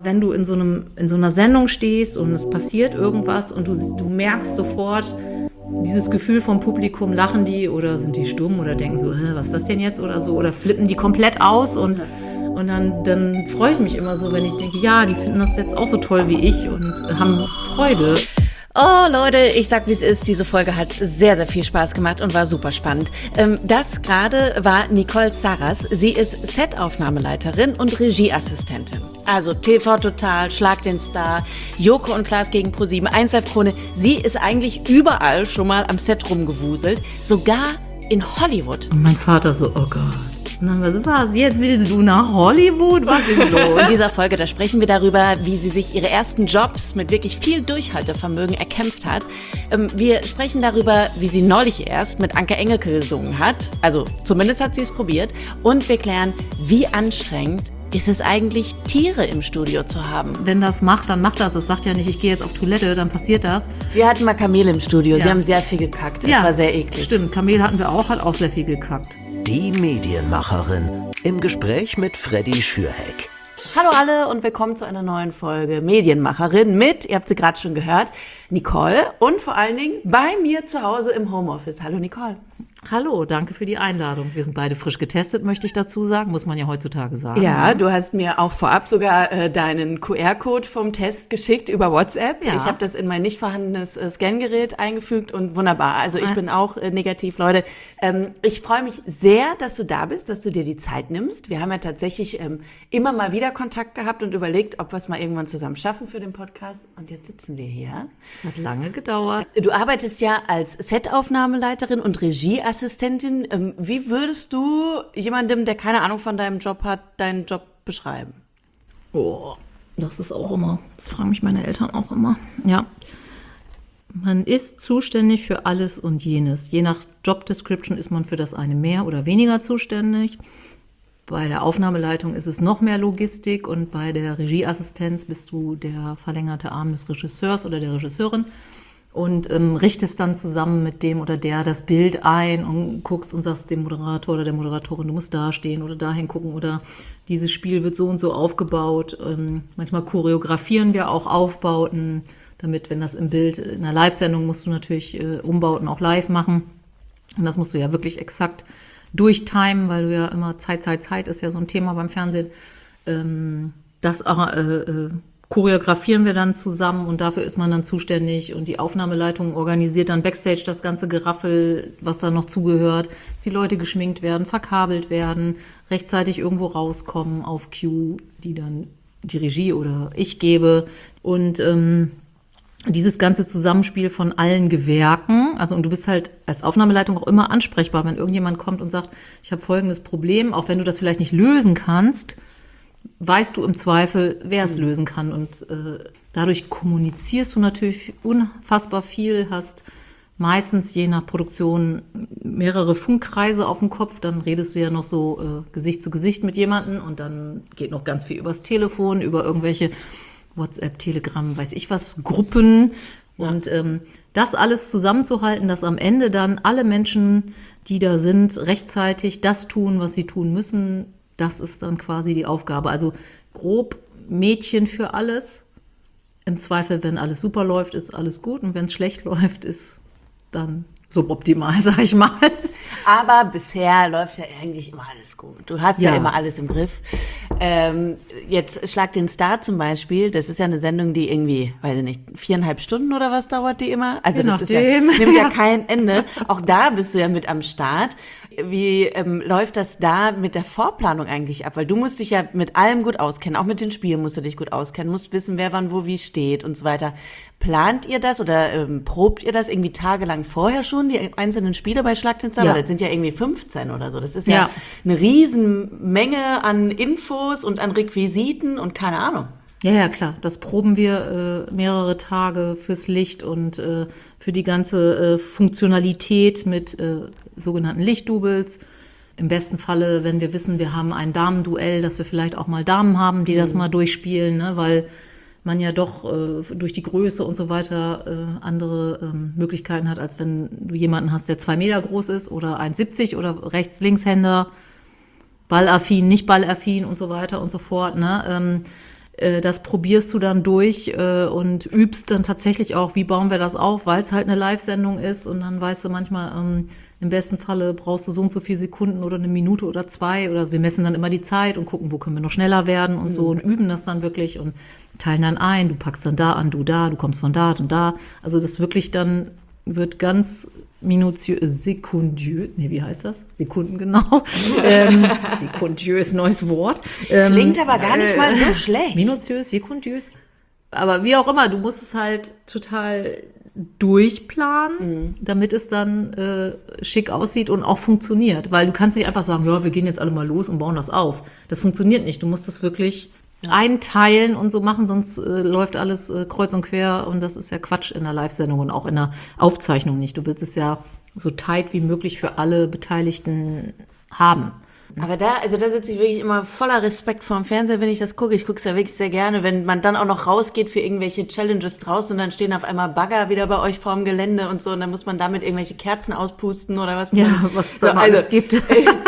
wenn du in so einer Sendung stehst und es passiert irgendwas und du merkst sofort dieses Gefühl vom Publikum, lachen die oder sind die stumm oder denken so, was ist das denn jetzt oder so, oder flippen die komplett aus und dann freue ich mich immer so, wenn ich denke, ja, die finden das jetzt auch so toll wie ich und haben Freude. Oh Leute, ich sag wie es ist, diese Folge hat sehr, sehr viel Spaß gemacht und war super spannend. Das gerade war Nicole Sarras. Sie ist Setaufnahmeleiterin und Regieassistentin. Also TV Total, Schlag den Star, Joko und Klaas gegen ProSieben, 1Live Krone. Sie ist eigentlich überall schon mal am Set rumgewuselt, sogar in Hollywood. Und mein Vater so, oh Gott. Und dann war so, was, jetzt willst du nach Hollywood? Was ist los? In dieser Folge, da sprechen wir darüber, wie sie sich ihre ersten Jobs mit wirklich viel Durchhaltevermögen erkämpft hat. Wir sprechen darüber, wie sie neulich erst mit Anke Engelke gesungen hat. Also zumindest hat sie es probiert. Und wir klären, wie anstrengend ist es eigentlich, Tiere im Studio zu haben. Wenn das macht, dann macht das. Es sagt ja nicht, ich gehe jetzt auf Toilette, dann passiert das. Wir hatten mal Kamele im Studio. Sie haben sehr viel gekackt. Das war sehr eklig. Stimmt, Kamel hatten wir auch, hat auch sehr viel gekackt. Die Medienmacherin im Gespräch mit Freddy Schürheck. Hallo alle und willkommen zu einer neuen Folge Medienmacherin mit, ihr habt sie gerade schon gehört, Nicole und vor allen Dingen bei mir zu Hause im Homeoffice. Hallo Nicole. Hallo, danke für die Einladung. Wir sind beide frisch getestet, möchte ich dazu sagen. Muss man ja heutzutage sagen. Ja, du hast mir auch vorab sogar deinen QR-Code vom Test geschickt über WhatsApp. Ja. Ich habe das in mein nicht vorhandenes Scangerät eingefügt und wunderbar. Also ich bin auch negativ, Leute. Ich freue mich sehr, dass du da bist, dass du dir die Zeit nimmst. Wir haben ja tatsächlich immer mal wieder Kontakt gehabt und überlegt, ob wir es mal irgendwann zusammen schaffen für den Podcast. Und jetzt sitzen wir hier. Es hat lange gedauert. Du arbeitest ja als Setaufnahmeleiterin und Regieassistentin. Wie würdest du jemandem, der keine Ahnung von deinem Job hat, deinen Job beschreiben? Oh, das ist auch immer, das fragen mich meine Eltern auch immer. Ja, man ist zuständig für alles und jenes. Je nach Job Description ist man für das eine mehr oder weniger zuständig. Bei der Aufnahmeleitung ist es noch mehr Logistik und bei der Regieassistenz bist du der verlängerte Arm des Regisseurs oder der Regisseurin. Und richtest dann zusammen mit dem oder der das Bild ein und guckst und sagst dem Moderator oder der Moderatorin, du musst da stehen oder dahin gucken oder dieses Spiel wird so und so aufgebaut. Manchmal choreografieren wir auch Aufbauten, damit, wenn das im Bild, in einer Live-Sendung musst du natürlich Umbauten auch live machen. Und das musst du ja wirklich exakt durchtimen, weil du ja immer Zeit ist ja so ein Thema beim Fernsehen. Das choreografieren wir dann zusammen und dafür ist man dann zuständig und die Aufnahmeleitung organisiert dann Backstage das ganze Geraffel, was da noch zugehört, dass die Leute geschminkt werden, verkabelt werden, rechtzeitig irgendwo rauskommen auf Cue, die dann die Regie oder ich gebe und dieses ganze Zusammenspiel von allen Gewerken, also und du bist halt als Aufnahmeleitung auch immer ansprechbar, wenn irgendjemand kommt und sagt, ich habe folgendes Problem, auch wenn du das vielleicht nicht lösen kannst, weißt du im Zweifel, wer es lösen kann. Und dadurch kommunizierst du natürlich unfassbar viel, hast meistens je nach Produktion mehrere Funkkreise auf dem Kopf. Dann redest du ja noch so Gesicht zu Gesicht mit jemandem und dann geht noch ganz viel übers Telefon, über irgendwelche WhatsApp, Telegram, weiß ich was, Gruppen. Ja. Und das alles zusammenzuhalten, dass am Ende dann alle Menschen, die da sind, rechtzeitig das tun, was sie tun müssen, das ist dann quasi die Aufgabe. Also grob Mädchen für alles. Im Zweifel, wenn alles super läuft, ist alles gut. Und wenn es schlecht läuft, ist dann suboptimal, sag ich mal. Aber bisher läuft ja eigentlich immer alles gut. Du hast ja immer alles im Griff. Jetzt Schlag den Star zum Beispiel. Das ist ja eine Sendung, die irgendwie, weiß ich nicht, 4,5 Stunden oder was dauert die immer? Also das ist nimmt ja kein Ende. Auch da bist du ja mit am Start. Wie läuft das da mit der Vorplanung eigentlich ab? Weil du musst dich ja mit allem gut auskennen, auch mit den Spielen musst du dich gut auskennen, musst wissen, wer wann wo wie steht und so weiter. Plant ihr das oder probt ihr das irgendwie tagelang vorher schon, die einzelnen Spiele bei Schlag den Star? Ja. Das sind ja irgendwie 15 oder so. Das ist ja eine Riesenmenge an Infos und an Requisiten und keine Ahnung. Ja, klar. Das proben wir mehrere Tage fürs Licht und für die ganze Funktionalität mit sogenannten Lichtdoubles. Im besten Falle, wenn wir wissen, wir haben ein Damenduell, dass wir vielleicht auch mal Damen haben, die das mal durchspielen, ne? Weil man ja doch durch die Größe und so weiter andere Möglichkeiten hat, als wenn du jemanden hast, der 2 Meter groß ist oder 1,70 oder Rechts-Linkshänder, ballaffin, nicht ballaffin und so weiter und so fort, ne? Das probierst du dann durch und übst dann tatsächlich auch, wie bauen wir das auf, weil es halt eine Live-Sendung ist und dann weißt du manchmal, im besten Falle brauchst du so und so viele Sekunden oder eine Minute oder 2 oder wir messen dann immer die Zeit und gucken, wo können wir noch schneller werden und so und üben das dann wirklich und teilen dann ein, du packst dann da an, du kommst von da und da. Also das wirklich dann wird ganz sekundiös, wie heißt das? Sekundengenau. Sekundiös, neues Wort. Klingt aber gar nicht mal so schlecht. Minutiös, sekundiös. Aber wie auch immer, du musst es halt total durchplanen, damit es dann schick aussieht und auch funktioniert. Weil du kannst nicht einfach sagen, ja, wir gehen jetzt alle mal los und bauen das auf. Das funktioniert nicht. Du musst es wirklich einteilen und so machen, sonst läuft alles kreuz und quer und das ist ja Quatsch in der Live-Sendung und auch in der Aufzeichnung nicht. Du willst es ja so tight wie möglich für alle Beteiligten haben. Aber da sitze ich wirklich immer voller Respekt vorm Fernseher, wenn ich das gucke. Ich gucke es ja wirklich sehr gerne, wenn man dann auch noch rausgeht für irgendwelche Challenges draußen und dann stehen auf einmal Bagger wieder bei euch vorm Gelände und so und dann muss man damit irgendwelche Kerzen auspusten oder was. Ja, was es da alles gibt.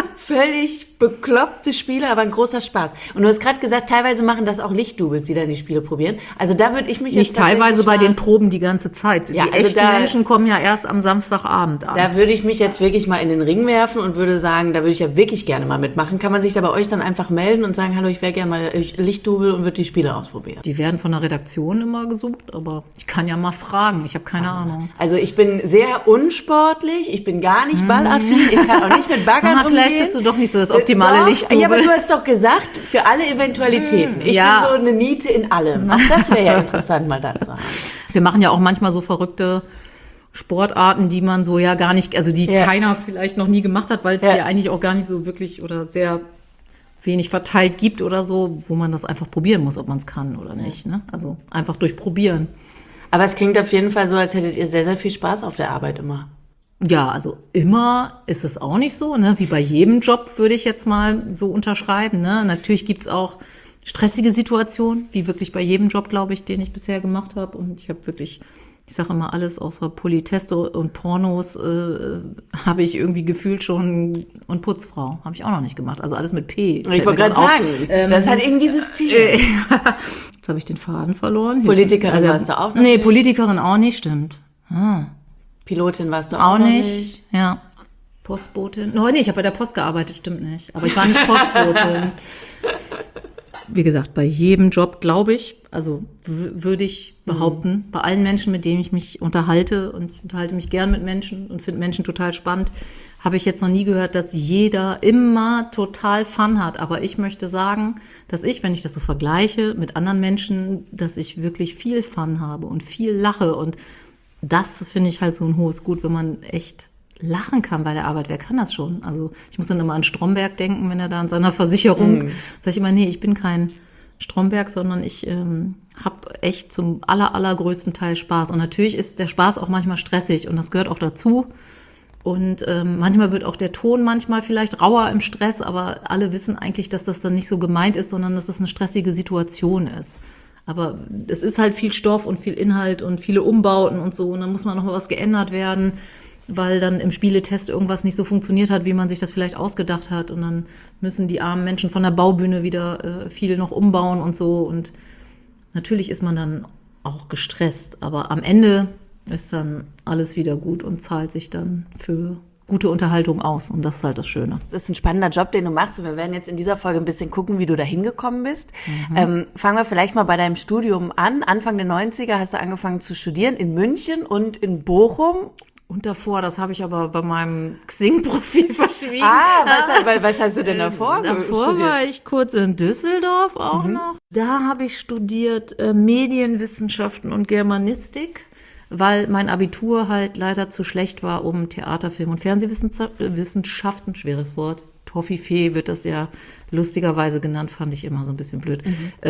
Völlig bekloppte Spiele, aber ein großer Spaß. Und du hast gerade gesagt, teilweise machen das auch Lichtdoubles, die dann die Spiele probieren. Also da würde ich mich nicht teilweise bei den Proben die ganze Zeit. Ja, die echten Menschen kommen ja erst am Samstagabend an. Da würde ich mich jetzt wirklich mal in den Ring werfen und würde sagen, da würde ich ja wirklich gerne mal mitmachen. Kann man sich da bei euch dann einfach melden und sagen, hallo, ich wäre gerne mal Lichtdouble und würde die Spiele ausprobieren? Die werden von der Redaktion immer gesucht, aber ich kann ja mal fragen. Ich habe keine Ahnung. Also ich bin sehr unsportlich, ich bin gar nicht ballaffin, ich kann auch nicht mit Baggern umgehen. Vielleicht bist du doch nicht so das optimale Lichtdouble. Ja, aber du hast doch gesagt, für alle Eventualitäten. Ich bin so eine Niete in allem. Auch das wäre ja interessant, mal da zu haben. Wir machen ja auch manchmal so verrückte Sportarten, die man so ja gar nicht, also die keiner vielleicht noch nie gemacht hat, weil es ja eigentlich auch gar nicht so wirklich oder sehr wenig verteilt gibt oder so, wo man das einfach probieren muss, ob man es kann oder nicht. Ne? Also einfach durch Probieren. Aber es klingt auf jeden Fall so, als hättet ihr sehr, sehr viel Spaß auf der Arbeit immer. Ja, also immer ist es auch nicht so, ne? Wie bei jedem Job würde ich jetzt mal so unterschreiben. Ne? Natürlich gibt's auch stressige Situationen, wie wirklich bei jedem Job, glaube ich, den ich bisher gemacht habe. Und ich habe wirklich, ich sage immer alles außer Politesse und Pornos habe ich irgendwie gefühlt schon und Putzfrau habe ich auch noch nicht gemacht. Also alles mit P. Ich wollte gerade sagen, das hat irgendwie System. Jetzt habe ich den Faden verloren. Politikerin warst du auch noch nicht? Nee, Politikerin auch nicht, stimmt. Pilotin warst du auch noch nicht. Ja. Postbotin. Nee, ich habe bei der Post gearbeitet, stimmt nicht. Aber ich war nicht Postbotin. Wie gesagt, bei jedem Job, glaube ich, also würde ich behaupten, bei allen Menschen, mit denen ich mich unterhalte und ich unterhalte mich gern mit Menschen und finde Menschen total spannend, habe ich jetzt noch nie gehört, dass jeder immer total Fun hat. Aber ich möchte sagen, dass ich, wenn ich das so vergleiche mit anderen Menschen, dass ich wirklich viel Fun habe und viel lache und das finde ich halt so ein hohes Gut, wenn man echt lachen kann bei der Arbeit. Wer kann das schon? Also ich muss dann immer an Stromberg denken, wenn er da an seiner Versicherung, sage ich immer, nee, ich bin kein Stromberg, sondern ich habe echt zum allergrößten Teil Spaß. Und natürlich ist der Spaß auch manchmal stressig und das gehört auch dazu. Und manchmal wird auch der Ton manchmal vielleicht rauer im Stress, aber alle wissen eigentlich, dass das dann nicht so gemeint ist, sondern dass es eine stressige Situation ist. Aber es ist halt viel Stoff und viel Inhalt und viele Umbauten und so. Und dann muss mal noch mal was geändert werden, weil dann im Spieletest irgendwas nicht so funktioniert hat, wie man sich das vielleicht ausgedacht hat. Und dann müssen die armen Menschen von der Baubühne wieder viel noch umbauen und so. Und natürlich ist man dann auch gestresst. Aber am Ende ist dann alles wieder gut und zahlt sich dann für gute Unterhaltung aus. Und das ist halt das Schöne. Das ist ein spannender Job, den du machst. Und wir werden jetzt in dieser Folge ein bisschen gucken, wie du da hingekommen bist. Fangen wir vielleicht mal bei deinem Studium an. Anfang der 90er hast du angefangen zu studieren in München und in Bochum. Und davor, das habe ich aber bei meinem Xing-Profil verschwiegen. Was hast du denn davor Davor war ich kurz in Düsseldorf auch noch. Da habe ich studiert Medienwissenschaften und Germanistik, weil mein Abitur halt leider zu schlecht war, um Theater, Film und Fernsehwissenschaften, schweres Wort, Toffifee wird das ja lustigerweise genannt, fand ich immer so ein bisschen blöd,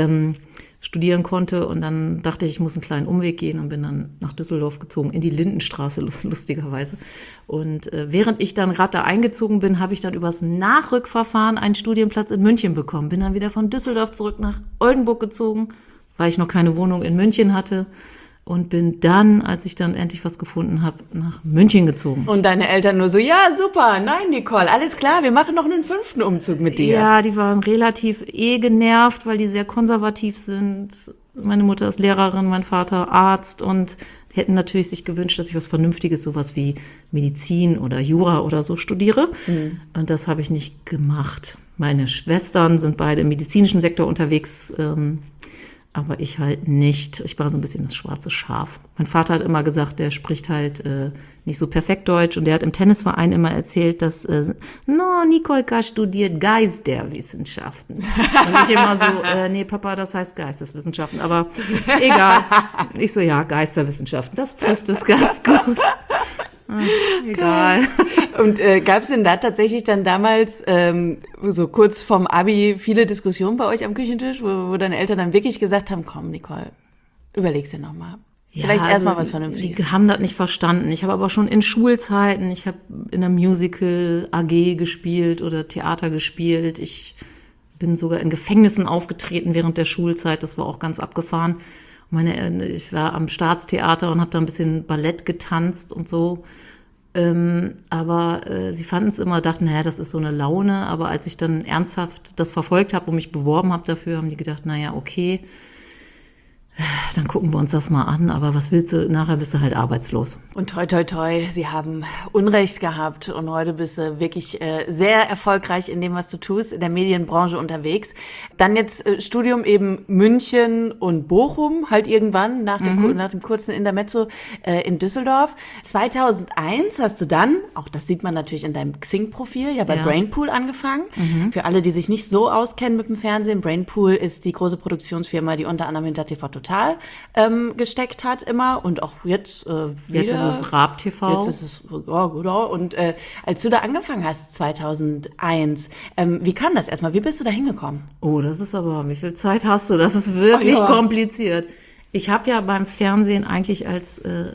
studieren konnte. Und dann dachte ich muss einen kleinen Umweg gehen und bin dann nach Düsseldorf gezogen, in die Lindenstraße, lustigerweise. Und während ich dann gerade da eingezogen bin, habe ich dann übers Nachrückverfahren einen Studienplatz in München bekommen. Bin dann wieder von Düsseldorf zurück nach Oldenburg gezogen, weil ich noch keine Wohnung in München hatte. und bin dann, als ich dann endlich was gefunden habe, nach München gezogen. Und deine Eltern nur so, ja, super, nein, Nicole, alles klar, wir machen noch einen 5. Umzug mit dir. Ja, die waren relativ genervt, weil die sehr konservativ sind. Meine Mutter ist Lehrerin, mein Vater Arzt und hätten natürlich sich gewünscht, dass ich was Vernünftiges, sowas wie Medizin oder Jura oder so studiere. Und das habe ich nicht gemacht. Meine Schwestern sind beide im medizinischen Sektor unterwegs, aber ich halt nicht. Ich war so ein bisschen das schwarze Schaf. Mein Vater hat immer gesagt, der spricht halt nicht so perfekt Deutsch und der hat im Tennisverein immer erzählt, dass Nikolka studiert Geisterwissenschaften. Und ich immer so, nee Papa, das heißt Geisteswissenschaften, aber egal. Ich so, ja, Geisterwissenschaften, das trifft es ganz gut. Egal. Und gab es denn da tatsächlich dann damals, so kurz vorm Abi, viele Diskussionen bei euch am Küchentisch, wo deine Eltern dann wirklich gesagt haben, komm Nicole, überleg's dir nochmal. Ja, Vielleicht erstmal was Die Vernünftiges. haben das nicht verstanden. Ich habe aber schon in Schulzeiten, ich habe in der Musical AG gespielt oder Theater gespielt. Ich bin sogar in Gefängnissen aufgetreten während der Schulzeit. Das war auch ganz abgefahren. Ich war am Staatstheater und habe da ein bisschen Ballett getanzt und so. Aber sie fanden es immer, dachten, naja, das ist so eine Laune. Aber als ich dann ernsthaft das verfolgt habe und mich beworben habe dafür, haben die gedacht, naja, okay, dann gucken wir uns das mal an. Aber was willst du? Nachher bist du halt arbeitslos. Und toi, toi, toi, sie haben Unrecht gehabt und heute bist du wirklich sehr erfolgreich in dem, was du tust, in der Medienbranche unterwegs. Dann jetzt Studium eben München und Bochum, halt irgendwann nach dem kurzen Intermezzo in Düsseldorf. 2001 hast du dann, auch das sieht man natürlich in deinem Xing-Profil, ja bei Brainpool angefangen. Für alle, die sich nicht so auskennen mit dem Fernsehen, Brainpool ist die große Produktionsfirma, die unter anderem hinter TV Total gesteckt hat immer und auch jetzt wieder. Jetzt ist es Raab TV. Jetzt ist es, ja, genau. Und als du da angefangen hast, 2001, wie kam das erstmal? Wie bist du da hingekommen? Oh, das ist aber, wie viel Zeit hast du? Das ist wirklich kompliziert. Ich habe ja beim Fernsehen eigentlich als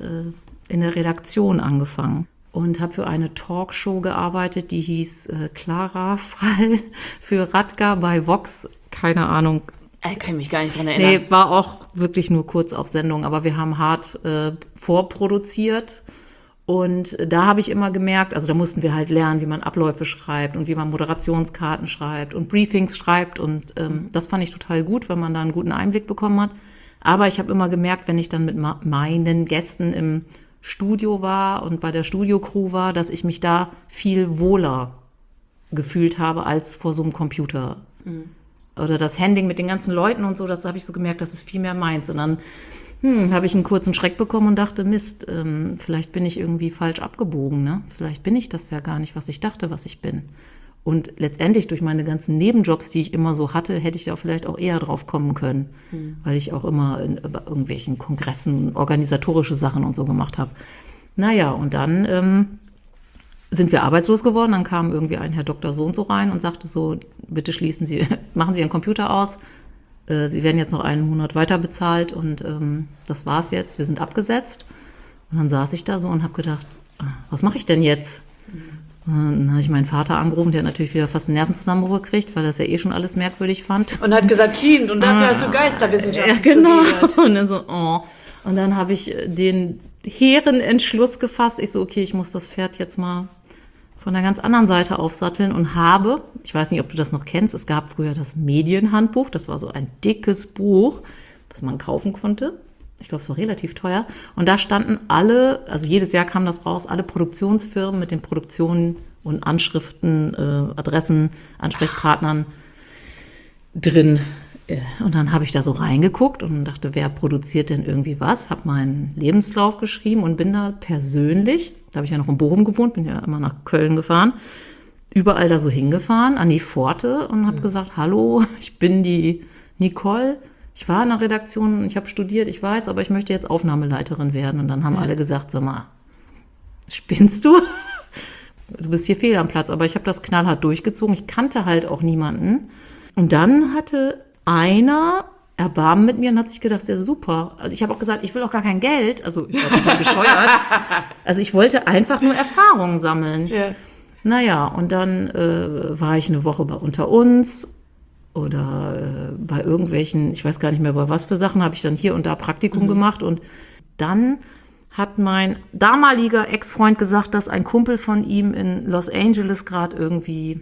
in der Redaktion angefangen und habe für eine Talkshow gearbeitet, die hieß Clara Fall für Radka bei Vox. Keine Ahnung. Ich kann mich gar nicht dran erinnern. Nee, war auch wirklich nur kurz auf Sendung, aber wir haben hart vorproduziert. Und da habe ich immer gemerkt, also da mussten wir halt lernen, wie man Abläufe schreibt und wie man Moderationskarten schreibt und Briefings schreibt. Und das fand ich total gut, weil man da einen guten Einblick bekommen hat. Aber ich habe immer gemerkt, wenn ich dann mit meinen Gästen im Studio war und bei der Studiocrew war, dass ich mich da viel wohler gefühlt habe als vor so einem Computer. Oder das Handling mit den ganzen Leuten und so, das habe ich so gemerkt, das ist viel mehr meins. Und dann habe ich einen kurzen Schreck bekommen und dachte, Mist, vielleicht bin ich irgendwie falsch abgebogen, ne? Vielleicht bin ich das ja gar nicht, was ich dachte, was ich bin. Und letztendlich durch meine ganzen Nebenjobs, die ich immer so hatte, hätte ich da vielleicht auch eher drauf kommen können, weil ich auch immer bei irgendwelchen Kongressen organisatorische Sachen und so gemacht habe. Naja, und dann sind wir arbeitslos geworden. Dann kam irgendwie ein Herr Doktor so und so rein und sagte so, bitte machen Sie Ihren Computer aus. Sie werden jetzt noch einen Monat weiter bezahlt und das war's jetzt. Wir sind abgesetzt. Und dann saß ich da so und habe gedacht, was mache ich denn jetzt? Dann habe ich meinen Vater angerufen, der hat natürlich wieder fast einen Nervenzusammenbruch gekriegt, weil er das ja eh schon alles merkwürdig fand. Und hat gesagt, Kind, und dafür hast du Geisterwissenschaften genau. studiert. Und dann so, oh. Und dann habe ich den hehren Entschluss gefasst. Ich so, okay, ich muss das Pferd jetzt mal von der ganz anderen Seite aufsatteln und habe, ich weiß nicht, ob du das noch kennst, es gab früher das Medienhandbuch, das war so ein dickes Buch, das man kaufen konnte. Ich glaube, es war relativ teuer. Und da standen alle, also jedes Jahr kam das raus, alle Produktionsfirmen mit den Produktionen und Anschriften, Adressen, Ansprechpartnern drin. Und dann habe ich da so reingeguckt und dachte, wer produziert denn irgendwie was? Habe meinen Lebenslauf geschrieben und bin da persönlich, da habe ich ja noch in Bochum gewohnt, bin ja immer nach Köln gefahren, überall da so hingefahren, an die Pforte und habe gesagt, hallo, ich bin die Nicole. Ich war in der Redaktion, ich habe studiert, ich weiß, aber ich möchte jetzt Aufnahmeleiterin werden. Und dann haben alle gesagt, sag mal, spinnst du? Du bist hier fehl am Platz. Aber ich habe das knallhart durchgezogen. Ich kannte halt auch niemanden. Und dann hatte einer Erbarmen mit mir und hat sich gedacht, ja super. Ich habe auch gesagt, ich will auch gar kein Geld. Also ich war total bescheuert. Also ich wollte einfach nur Erfahrungen sammeln. Ja. Naja, und dann war ich eine Woche bei Unter uns oder bei irgendwelchen, ich weiß gar nicht mehr bei was für Sachen, habe ich dann hier und da Praktikum gemacht und dann hat mein damaliger Ex-Freund gesagt, dass ein Kumpel von ihm in Los Angeles gerade irgendwie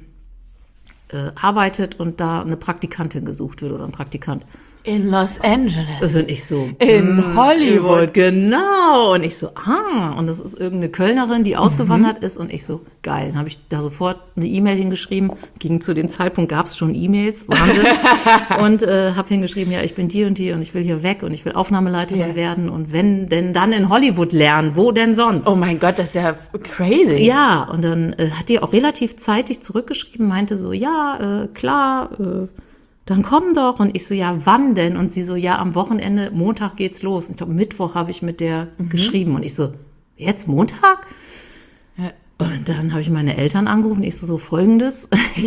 arbeitet und da eine Praktikantin gesucht wird oder ein Praktikant. In Los Angeles. Das und ich so. In Hollywood. Genau. Und ich so, und das ist irgendeine Kölnerin, die ausgewandert ist. Und ich so, geil. Dann habe ich da sofort eine E-Mail hingeschrieben. Zu dem Zeitpunkt gab es schon E-Mails. Wahnsinn. Und habe hingeschrieben, ja, ich bin die und ich will hier weg und ich will Aufnahmeleiterin werden. Und wenn denn dann in Hollywood lernen, wo denn sonst? Oh mein Gott, das ist ja crazy. Ja, und dann hat die auch relativ zeitig zurückgeschrieben, meinte so, ja, klar, dann komm doch. Und ich so, ja, wann denn? Und sie so, ja, am Wochenende, Montag geht's los. Ich glaube, Mittwoch habe ich mit der geschrieben. Und ich so, jetzt Montag? Ja. Und dann habe ich meine Eltern angerufen. Ich so Folgendes.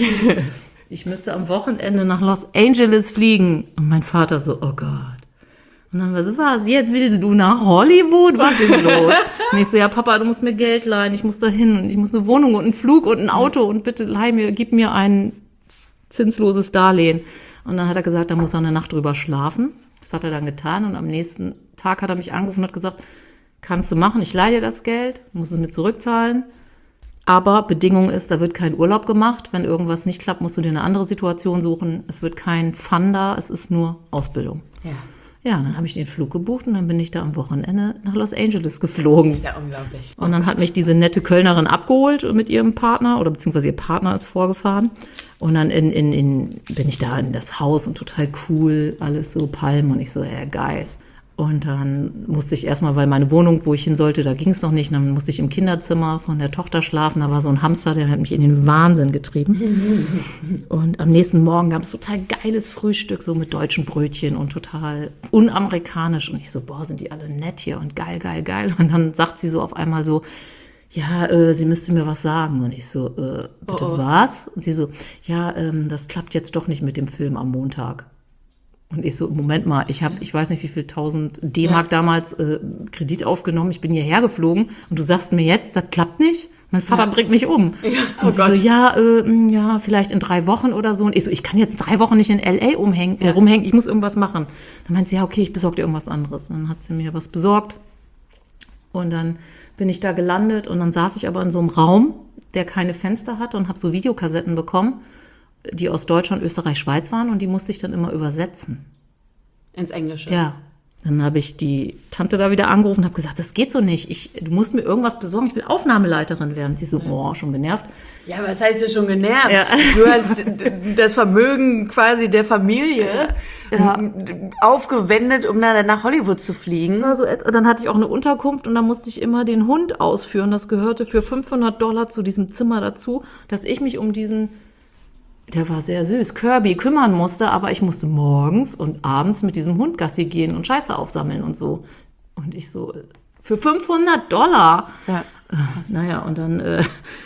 Ich müsste am Wochenende nach Los Angeles fliegen. Und mein Vater so, oh Gott. Und dann war so, was, jetzt willst du nach Hollywood? Was ist los? Und ich so, ja, Papa, du musst mir Geld leihen. Ich muss da hin und ich muss eine Wohnung und einen Flug und ein Auto. Und bitte gib mir ein zinsloses Darlehen. Und dann hat er gesagt, da muss er eine Nacht drüber schlafen. Das hat er dann getan. Und am nächsten Tag hat er mich angerufen und hat gesagt, kannst du machen, ich leihe dir das Geld, musst es mir zurückzahlen. Aber Bedingung ist, da wird kein Urlaub gemacht. Wenn irgendwas nicht klappt, musst du dir eine andere Situation suchen. Es wird kein Fun da, es ist nur Ausbildung. Ja. Ja, dann habe ich den Flug gebucht und dann bin ich da am Wochenende nach Los Angeles geflogen. Das ist ja unglaublich. Und dann hat mich diese nette Kölnerin abgeholt mit ihrem Partner, oder beziehungsweise ihr Partner ist vorgefahren. Und dann bin ich da in das Haus und total cool, alles so Palmen und ich so, ja, geil. Und dann musste ich erstmal, weil meine Wohnung, wo ich hin sollte, da ging es noch nicht, dann musste ich im Kinderzimmer von der Tochter schlafen. Da war so ein Hamster, der hat mich in den Wahnsinn getrieben. Und am nächsten Morgen gab es total geiles Frühstück, so mit deutschen Brötchen und total unamerikanisch. Und ich so, boah, sind die alle nett hier und geil, geil, geil. Und dann sagt sie so auf einmal so, ja, sie müsste mir was sagen. Und ich so, bitte was? Und sie so, ja, das klappt jetzt doch nicht mit dem Film am Montag. Und ich so, Moment mal, ich weiß nicht, wie viel 1000 D-Mark damals Kredit aufgenommen. Ich bin hierher geflogen und du sagst mir jetzt, das klappt nicht? Mein Vater bringt mich um. Ja. Oh und sie Gott. So, ja, vielleicht in 3 Wochen oder so. Und ich so, ich kann jetzt 3 Wochen nicht in L.A. rumhängen, ich muss irgendwas machen. Dann meint sie, ja, okay, ich besorge dir irgendwas anderes. Dann hat sie mir was besorgt und dann bin ich da gelandet und dann saß ich aber in so einem Raum, der keine Fenster hatte und habe so Videokassetten bekommen, die aus Deutschland, Österreich, Schweiz waren und die musste ich dann immer übersetzen. Ins Englische? Ja. Dann habe ich die Tante da wieder angerufen und habe gesagt, das geht so nicht. Du musst mir irgendwas besorgen, ich will Aufnahmeleiterin werden. Sie so, schon genervt. Ja, aber was heißt du schon genervt? Ja. Du hast das Vermögen quasi der Familie aufgewendet, um dann nach Hollywood zu fliegen. Also, dann hatte ich auch eine Unterkunft und da musste ich immer den Hund ausführen. Das gehörte für $500 zu diesem Zimmer dazu, dass ich mich um diesen, der war sehr süß, Kirby kümmern musste, aber ich musste morgens und abends mit diesem Hund Gassi gehen und Scheiße aufsammeln und so. Und ich so, für $500? Ja. Naja, und dann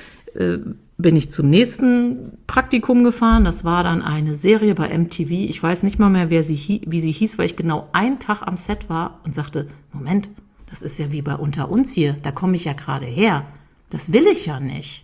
bin ich zum nächsten Praktikum gefahren. Das war dann eine Serie bei MTV. Ich weiß nicht mal mehr, wie sie hieß, weil ich genau einen Tag am Set war und sagte, Moment, das ist ja wie bei Unter uns hier. Da komme ich ja gerade her. Das will ich ja nicht.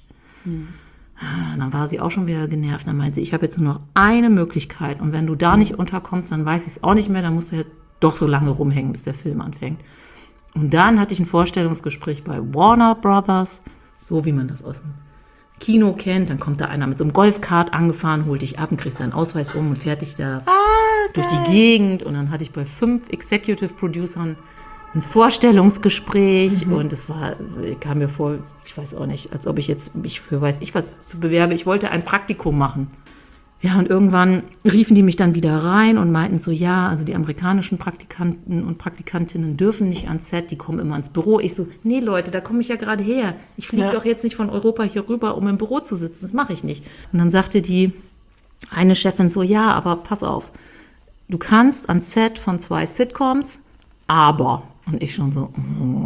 Dann war sie auch schon wieder genervt. Dann meinte sie, ich habe jetzt nur noch eine Möglichkeit. Und wenn du da nicht unterkommst, dann weiß ich es auch nicht mehr. Dann musst du ja doch so lange rumhängen, bis der Film anfängt. Und dann hatte ich ein Vorstellungsgespräch bei Warner Brothers, so wie man das aus dem Kino kennt. Dann kommt da einer mit so einem Golfkart angefahren, holt dich ab und kriegst deinen Ausweis um und fährt dich da durch die Gegend. Und dann hatte ich bei 5 Executive Producern ein Vorstellungsgespräch und es kam mir vor, ich weiß auch nicht, als ob ich jetzt mich für was bewerbe. Ich wollte ein Praktikum machen. Ja, und irgendwann riefen die mich dann wieder rein und meinten so, ja, also die amerikanischen Praktikanten und Praktikantinnen dürfen nicht ans Set, die kommen immer ans Büro. Ich so, nee Leute, da komme ich ja gerade her. Ich fliege doch jetzt nicht von Europa hier rüber, um im Büro zu sitzen. Das mache ich nicht. Und dann sagte die eine Chefin so, ja, aber pass auf, du kannst ans Set von 2 Sitcoms, aber... Und ich schon so,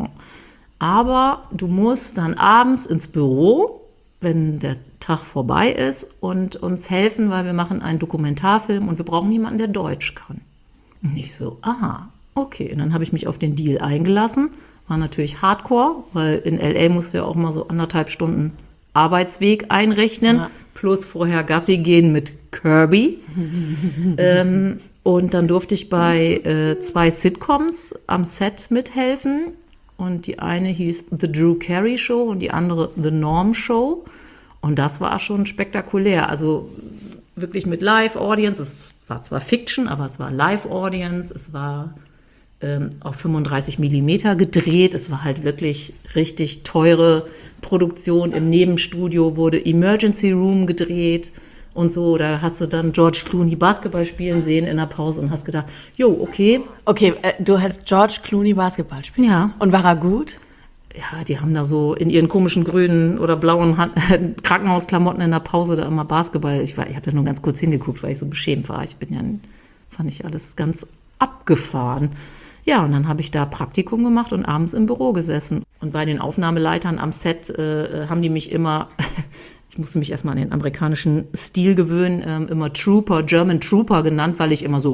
aber du musst dann abends ins Büro, wenn der Tag vorbei ist und uns helfen, weil wir machen einen Dokumentarfilm und wir brauchen jemanden, der Deutsch kann. Und ich so, okay. Und dann habe ich mich auf den Deal eingelassen. War natürlich hardcore, weil in L.A. musst du ja auch mal so 1,5 Stunden Arbeitsweg einrechnen, plus vorher Gassi gehen mit Kirby. Und dann durfte ich bei 2 Sitcoms am Set mithelfen. Und die eine hieß The Drew Carey Show und die andere The Norm Show. Und das war schon spektakulär. Also wirklich mit Live-Audience. Es war zwar Fiction, aber es war Live-Audience. Es war auf 35 Millimeter gedreht. Es war halt wirklich richtig teure Produktion. Im Nebenstudio wurde Emergency Room gedreht und so. Da hast du dann George Clooney Basketball spielen sehen in der Pause und hast gedacht, jo, okay. Okay, du hast George Clooney Basketball spielen. Ja. Und war er gut? Ja, die haben da so in ihren komischen grünen oder blauen Krankenhausklamotten in der Pause da immer Basketball. Ich habe da nur ganz kurz hingeguckt, weil ich so beschämt war. Fand ich alles ganz abgefahren. Ja, und dann habe ich da Praktikum gemacht und abends im Büro gesessen. Und bei den Aufnahmeleitern am Set haben die mich immer, ich musste mich erstmal an den amerikanischen Stil gewöhnen, immer German Trooper genannt, weil ich immer so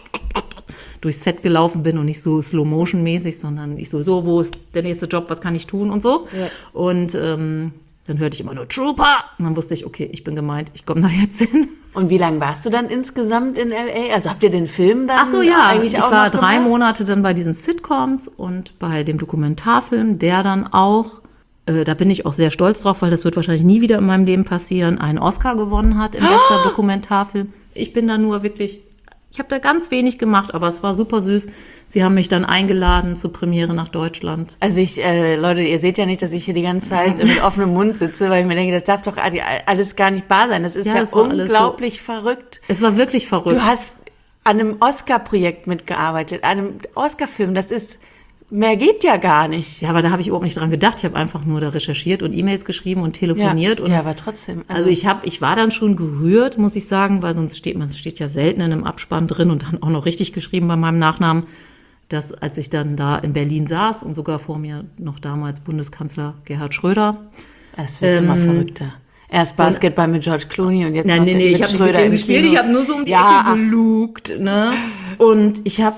durchs Set gelaufen bin und nicht so Slow-Motion-mäßig, sondern ich so, wo ist der nächste Job, was kann ich tun und so. Ja. Und dann hörte ich immer nur Trooper. Und dann wusste ich, okay, ich bin gemeint, ich komme da jetzt hin. Und wie lange warst du dann insgesamt in L.A.? Also habt ihr den Film dann eigentlich auch ich war 3 Monate dann bei diesen Sitcoms und bei dem Dokumentarfilm, der dann auch, da bin ich auch sehr stolz drauf, weil das wird wahrscheinlich nie wieder in meinem Leben passieren, einen Oscar gewonnen hat im bester Dokumentarfilm. Ich bin da nur wirklich, ich habe da ganz wenig gemacht, aber es war super süß. Sie haben mich dann eingeladen zur Premiere nach Deutschland. Also Leute, ihr seht ja nicht, dass ich hier die ganze Zeit mit offenem Mund sitze, weil ich mir denke, das darf doch alles gar nicht wahr sein. Das ist ja unglaublich verrückt. Es war wirklich verrückt. Du hast an einem Oscar-Projekt mitgearbeitet, an einem Oscar-Film. Mehr geht ja gar nicht. Ja, aber da habe ich überhaupt nicht dran gedacht. Ich habe einfach nur da recherchiert und E-Mails geschrieben und telefoniert. Ja, aber trotzdem. Also ich war dann schon gerührt, muss ich sagen, weil sonst steht ja selten in einem Abspann drin und dann auch noch richtig geschrieben bei meinem Nachnamen, dass als ich dann da in Berlin saß und sogar vor mir noch damals Bundeskanzler Gerhard Schröder. Es wird immer verrückter. Erst Basketball mit George Clooney und jetzt ich habe nicht mit dem gespielt, ich habe nur so um die Ecke gelugt. Ne? Und ich habe,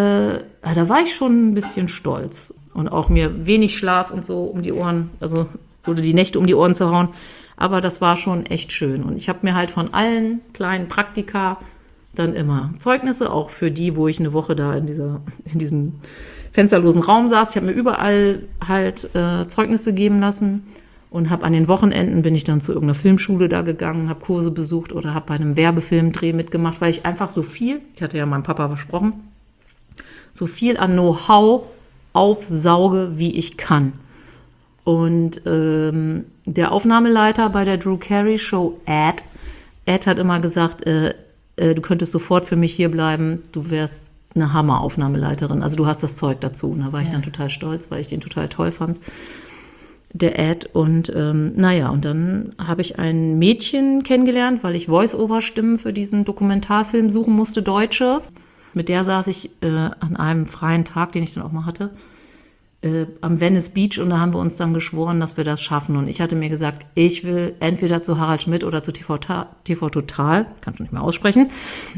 da war ich schon ein bisschen stolz. Und auch mir wenig Schlaf und so um die Ohren, also oder die Nächte um die Ohren zu hauen. Aber das war schon echt schön. Und ich habe mir halt von allen kleinen Praktika dann immer Zeugnisse, auch für die, wo ich eine Woche da in diesem fensterlosen Raum saß. Ich habe mir überall halt Zeugnisse geben lassen und habe an den Wochenenden bin ich dann zu irgendeiner Filmschule da gegangen, habe Kurse besucht oder habe bei einem Werbefilmdreh mitgemacht, weil ich einfach so viel, ich hatte ja meinem Papa versprochen, so viel an Know-how aufsauge, wie ich kann. Und der Aufnahmeleiter bei der Drew Carey Show, Ed hat immer gesagt, du könntest sofort für mich hier bleiben, du wärst eine Hammer-Aufnahmeleiterin. Also du hast das Zeug dazu. Und da war ich dann total stolz, weil ich den total toll fand, der Ed. Und und dann habe ich ein Mädchen kennengelernt, weil ich Voice-Over-Stimmen für diesen Dokumentarfilm suchen musste, Deutsche. Mit der saß ich an einem freien Tag, den ich dann auch mal hatte, am Venice Beach und da haben wir uns dann geschworen, dass wir das schaffen. Und ich hatte mir gesagt, ich will entweder zu Harald Schmidt oder zu TV Total, kann schon nicht mehr aussprechen,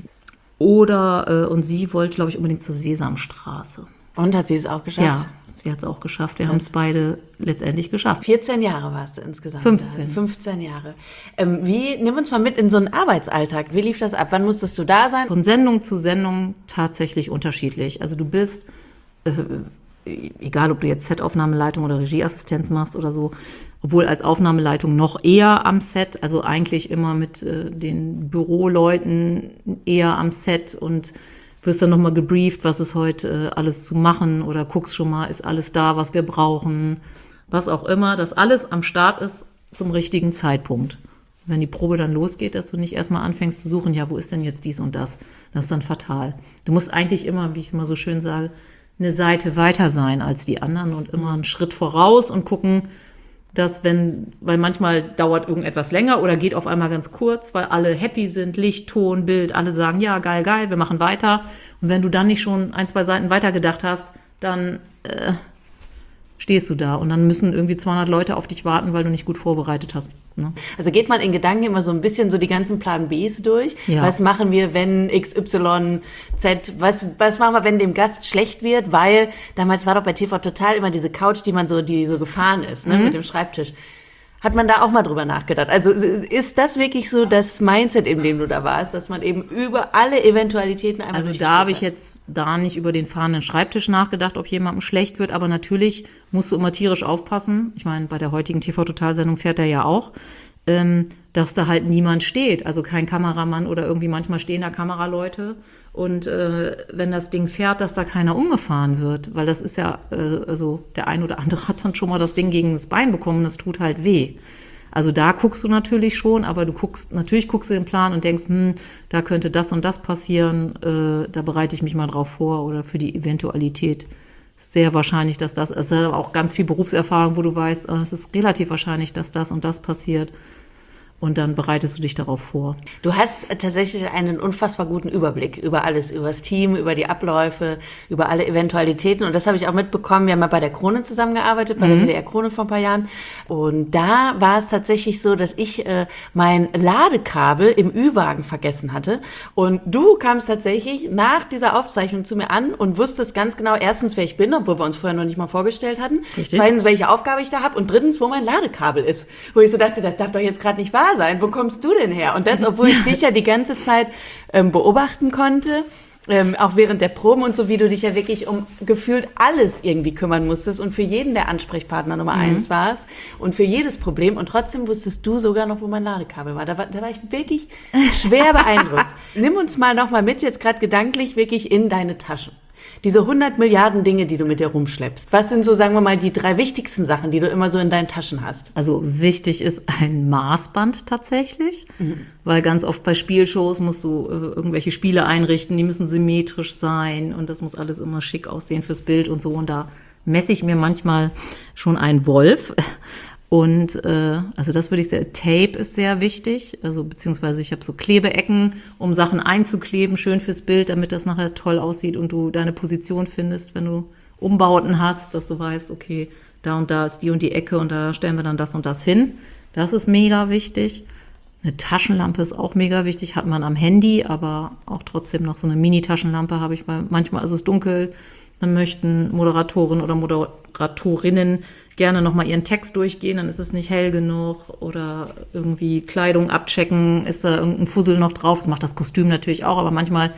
oder, und sie wollte, glaube ich, unbedingt zur Sesamstraße. Und hat sie es auch geschafft? Ja, sie hat es auch geschafft. Wir haben es beide letztendlich geschafft. 14 Jahre warst du insgesamt. 15. 15 Jahre. Nimm uns mal mit in so einen Arbeitsalltag. Wie lief das ab? Wann musstest du da sein? Von Sendung zu Sendung tatsächlich unterschiedlich. Also du bist, egal ob du jetzt Set-Aufnahmeleitung oder Regieassistenz machst oder so, obwohl als Aufnahmeleitung noch eher am Set, also eigentlich immer mit den Büroleuten eher am Set und wirst dann nochmal gebrieft, was ist heute alles zu machen oder guckst schon mal, ist alles da, was wir brauchen, was auch immer, dass alles am Start ist zum richtigen Zeitpunkt. Wenn die Probe dann losgeht, dass du nicht erstmal anfängst zu suchen, ja, wo ist denn jetzt dies und das? Das ist dann fatal. Du musst eigentlich immer, wie ich immer so schön sage, eine Seite weiter sein als die anderen und immer einen Schritt voraus und gucken, dass weil manchmal dauert irgendetwas länger oder geht auf einmal ganz kurz, weil alle happy sind, Licht, Ton, Bild, alle sagen, ja, geil, wir machen weiter. Und wenn du dann nicht schon 1, 2 Seiten weitergedacht hast, dann stehst du da und dann müssen irgendwie 200 Leute auf dich warten, weil du nicht gut vorbereitet hast. Ne? Also geht man in Gedanken immer so ein bisschen so die ganzen Plan Bs durch. Ja. Was machen wir, wenn XY, Z, was machen wir, wenn dem Gast schlecht wird? Weil damals war doch bei TV Total immer diese Couch, die so gefahren ist, ne, mit dem Schreibtisch. Hat man da auch mal drüber nachgedacht? Also ist das wirklich so das Mindset, in dem du da warst, dass man eben über alle Eventualitäten einmal Also da habe ich jetzt da nicht über den fahrenden Schreibtisch nachgedacht, ob jemandem schlecht wird, aber natürlich musst du immer tierisch aufpassen. Ich meine, bei der heutigen TV-Total-Sendung fährt er ja auch, dass da halt niemand steht, also kein Kameramann oder irgendwie manchmal stehen da Kameraleute und wenn das Ding fährt, dass da keiner umgefahren wird, weil das ist ja, also der ein oder andere hat dann schon mal das Ding gegen das Bein bekommen, das tut halt weh. Also da guckst du natürlich schon, aber guckst du den Plan und denkst, da könnte das und das passieren, da bereite ich mich mal drauf vor oder für die Eventualität. Sehr wahrscheinlich, dass das, es ist auch ganz viel Berufserfahrung, wo du weißt, es ist relativ wahrscheinlich, dass das und das passiert. Und dann bereitest du dich darauf vor. Du hast tatsächlich einen unfassbar guten Überblick über alles, über das Team, über die Abläufe, über alle Eventualitäten. Und das habe ich auch mitbekommen. Wir haben ja bei der Krone zusammengearbeitet, bei der WDR Krone vor ein paar Jahren. Und da war es tatsächlich so, dass ich mein Ladekabel im Ü-Wagen vergessen hatte. Und du kamst tatsächlich nach dieser Aufzeichnung zu mir an und wusstest ganz genau, erstens, wer ich bin, obwohl wir uns vorher noch nicht mal vorgestellt hatten. Richtig. Zweitens, welche Aufgabe ich da habe. Und drittens, wo mein Ladekabel ist. Wo ich so dachte, das darf doch jetzt gerade nicht wahr sein. Wo kommst du denn her? Und das, obwohl ich dich ja die ganze Zeit beobachten konnte, auch während der Proben und so, wie du dich ja wirklich um gefühlt alles irgendwie kümmern musstest und für jeden der Ansprechpartner Nummer 1 warst und für jedes Problem. Und trotzdem wusstest du sogar noch, wo mein Ladekabel war. Da war ich wirklich schwer beeindruckt. Nimm uns mal nochmal mit, jetzt gerade gedanklich, wirklich in deine Taschen. Diese 100 Milliarden Dinge, die du mit dir rumschleppst. Was sind so, sagen wir mal, die 3 wichtigsten Sachen, die du immer so in deinen Taschen hast? Also wichtig ist ein Maßband tatsächlich, weil ganz oft bei Spielshows musst du irgendwelche Spiele einrichten, die müssen symmetrisch sein und das muss alles immer schick aussehen fürs Bild und so. Und da messe ich mir manchmal schon einen Wolf. Und also das würde ich sagen, Tape ist sehr wichtig, also beziehungsweise ich habe so Klebeecken, um Sachen einzukleben, schön fürs Bild, damit das nachher toll aussieht und du deine Position findest, wenn du Umbauten hast, dass du weißt, okay, da und da ist die und die Ecke und da stellen wir dann das und das hin. Das ist mega wichtig. Eine Taschenlampe ist auch mega wichtig, hat man am Handy, aber auch trotzdem noch so eine Mini-Taschenlampe habe ich, weil manchmal ist es dunkel, dann möchten Moderatoren oder Moderatorinnen gerne nochmal ihren Text durchgehen, dann ist es nicht hell genug oder irgendwie Kleidung abchecken, ist da irgendein Fussel noch drauf, das macht das Kostüm natürlich auch, aber manchmal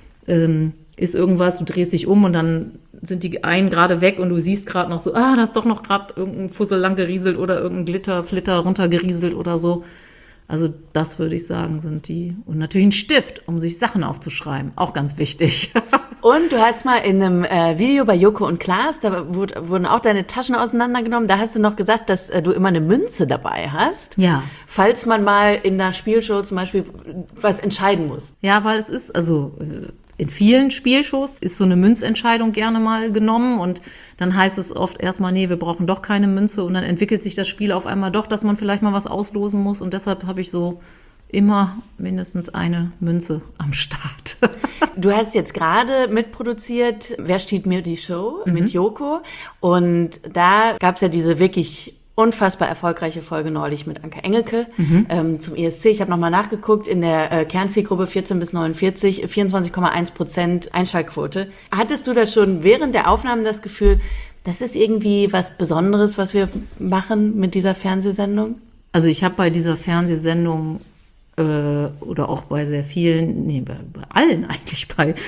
ist irgendwas, du drehst dich um und dann sind die einen gerade weg und du siehst gerade noch so, da ist doch noch gerade irgendein Fussel lang gerieselt oder irgendein Glitterflitter runtergerieselt oder so. Also das würde ich sagen, sind die. Und natürlich ein Stift, um sich Sachen aufzuschreiben. Auch ganz wichtig. Und du hast mal in einem Video bei Joko und Klaas, da wurden auch deine Taschen auseinandergenommen. Da hast du noch gesagt, dass du immer eine Münze dabei hast. Ja. Falls man mal in einer Spielshow zum Beispiel was entscheiden muss. Ja, weil es ist, also in vielen Spielshows ist so eine Münzentscheidung gerne mal genommen und dann heißt es oft erstmal, nee, wir brauchen doch keine Münze und dann entwickelt sich das Spiel auf einmal doch, dass man vielleicht mal was auslosen muss und deshalb habe ich so immer mindestens eine Münze am Start. Du hast jetzt gerade mitproduziert Wer stiehlt mir die Show mit Joko und da gab es ja diese wirklich unfassbar erfolgreiche Folge neulich mit Anke Engelke zum ESC. Ich habe nochmal nachgeguckt, in der Kernzielgruppe 14 bis 49, 24,1% Einschaltquote. Hattest du da schon während der Aufnahmen das Gefühl, das ist irgendwie was Besonderes, was wir machen mit dieser Fernsehsendung? Also ich habe bei dieser Fernsehsendung oder auch bei sehr vielen, bei allen eigentlich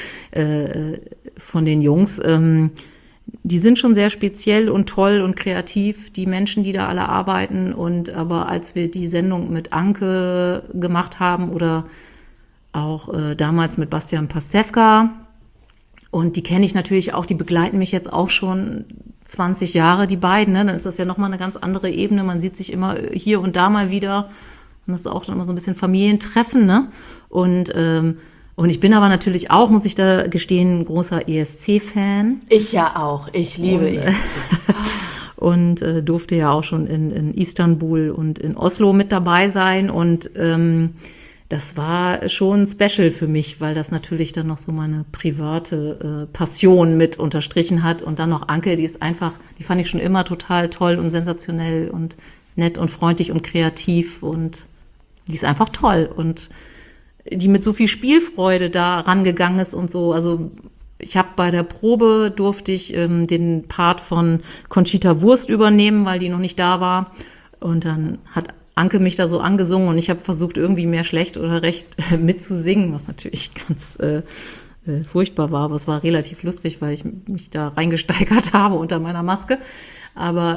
von den Jungs, die sind schon sehr speziell und toll und kreativ, die Menschen, die da alle arbeiten. Und aber als wir die Sendung mit Anke gemacht haben oder auch damals mit Bastian Pastewka, und die kenne ich natürlich auch, die begleiten mich jetzt auch schon 20 Jahre, die beiden, ne? Dann ist das ja nochmal eine ganz andere Ebene. Man sieht sich immer hier und da mal wieder. Und das ist auch dann immer so ein bisschen Familientreffen, ne? Und ich bin aber natürlich auch, muss ich da gestehen, ein großer ESC-Fan. Ich ja auch. Ich liebe ESC. Und durfte ja auch schon in Istanbul und in Oslo mit dabei sein. Und das war schon special für mich, weil das natürlich dann noch so meine private Passion mit unterstrichen hat. Und dann noch Anke, die fand ich schon immer total toll und sensationell und nett und freundlich und kreativ. Und die ist einfach toll. Und die mit so viel Spielfreude da rangegangen ist und so. Also ich habe bei der Probe durfte ich den Part von Conchita Wurst übernehmen, weil die noch nicht da war. Und dann hat Anke mich da so angesungen und ich habe versucht, irgendwie mehr schlecht oder recht mitzusingen, was natürlich ganz furchtbar war. Aber es war relativ lustig, weil ich mich da reingesteigert habe unter meiner Maske. Aber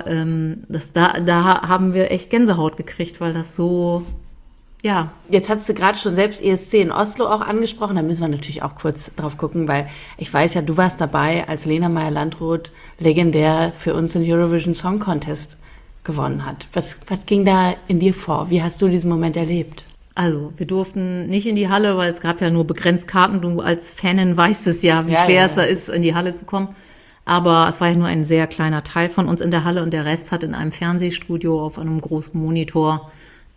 da haben wir echt Gänsehaut gekriegt, weil das so, ja. Jetzt hast du gerade schon selbst ESC in Oslo auch angesprochen. Da müssen wir natürlich auch kurz drauf gucken, weil ich weiß ja, du warst dabei, als Lena Meyer-Landrut legendär für uns den Eurovision Song Contest gewonnen hat. Was ging da in dir vor? Wie hast du diesen Moment erlebt? Also, wir durften nicht in die Halle, weil es gab ja nur begrenzt Karten. Du als Fanin weißt es ja, wie schwer es da ist, in die Halle zu kommen. Aber es war ja nur ein sehr kleiner Teil von uns in der Halle und der Rest hat in einem Fernsehstudio auf einem großen Monitor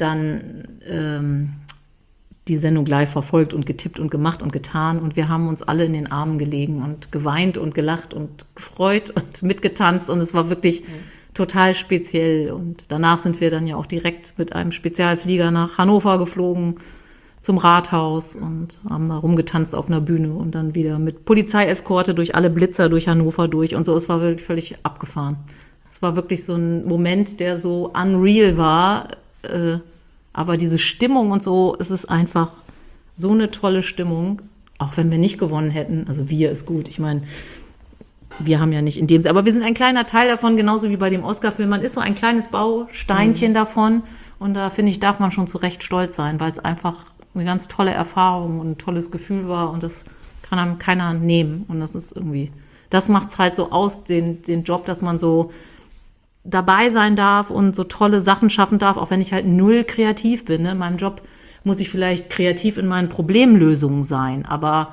dann die Sendung live verfolgt und getippt und gemacht und getan. Und wir haben uns alle in den Armen gelegen und geweint und gelacht und gefreut und mitgetanzt. Und es war wirklich total speziell. Und danach sind wir dann ja auch direkt mit einem Spezialflieger nach Hannover geflogen zum Rathaus und haben da rumgetanzt auf einer Bühne und dann wieder mit Polizeieskorte durch alle Blitzer durch Hannover durch und so. Es war wirklich völlig abgefahren. Es war wirklich so ein Moment, der so unreal war, aber diese Stimmung und so, es ist einfach so eine tolle Stimmung, auch wenn wir nicht gewonnen hätten. Also wir ist gut, ich meine, wir haben ja nicht in dem Sinne, aber wir sind ein kleiner Teil davon, genauso wie bei dem Oscar-Film. Man ist so ein kleines Bausteinchen davon und da, finde ich, darf man schon zu Recht stolz sein, weil es einfach eine ganz tolle Erfahrung und ein tolles Gefühl war und das kann einem keiner nehmen und das ist irgendwie, das macht es halt so aus, den Job, dass man so dabei sein darf und so tolle Sachen schaffen darf, auch wenn ich halt null kreativ bin. Ne? In meinem Job muss ich vielleicht kreativ in meinen Problemlösungen sein, aber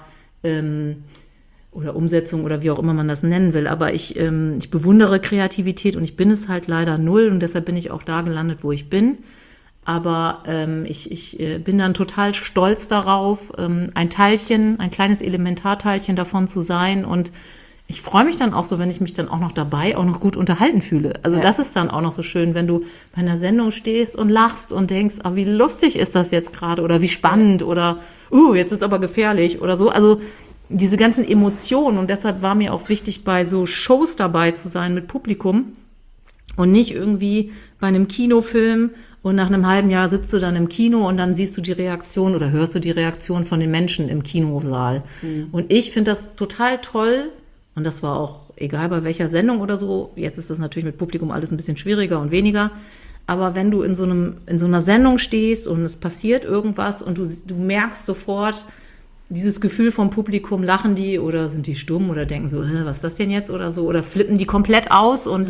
oder Umsetzung oder wie auch immer man das nennen will. Aber ich bewundere Kreativität und ich bin es halt leider null und deshalb bin ich auch da gelandet, wo ich bin. Aber ich bin dann total stolz darauf, ein kleines Elementarteilchen davon zu sein und ich freue mich dann auch so, wenn ich mich dann auch noch dabei auch noch gut unterhalten fühle. Also das ist dann auch noch so schön, wenn du bei einer Sendung stehst und lachst und denkst, wie lustig ist das jetzt gerade oder wie spannend oder jetzt ist es aber gefährlich oder so. Also diese ganzen Emotionen und deshalb war mir auch wichtig, bei so Shows dabei zu sein mit Publikum und nicht irgendwie bei einem Kinofilm und nach einem halben Jahr sitzt du dann im Kino und dann siehst du die Reaktion oder hörst du die Reaktion von den Menschen im Kinosaal. Und ich finde das total toll. Und das war auch egal bei welcher Sendung oder so. Jetzt ist das natürlich mit Publikum alles ein bisschen schwieriger und weniger. Aber wenn du in so einer Sendung stehst und es passiert irgendwas und du merkst sofort dieses Gefühl vom Publikum, lachen die oder sind die stumm oder denken so, was ist das denn jetzt oder so, oder flippen die komplett aus und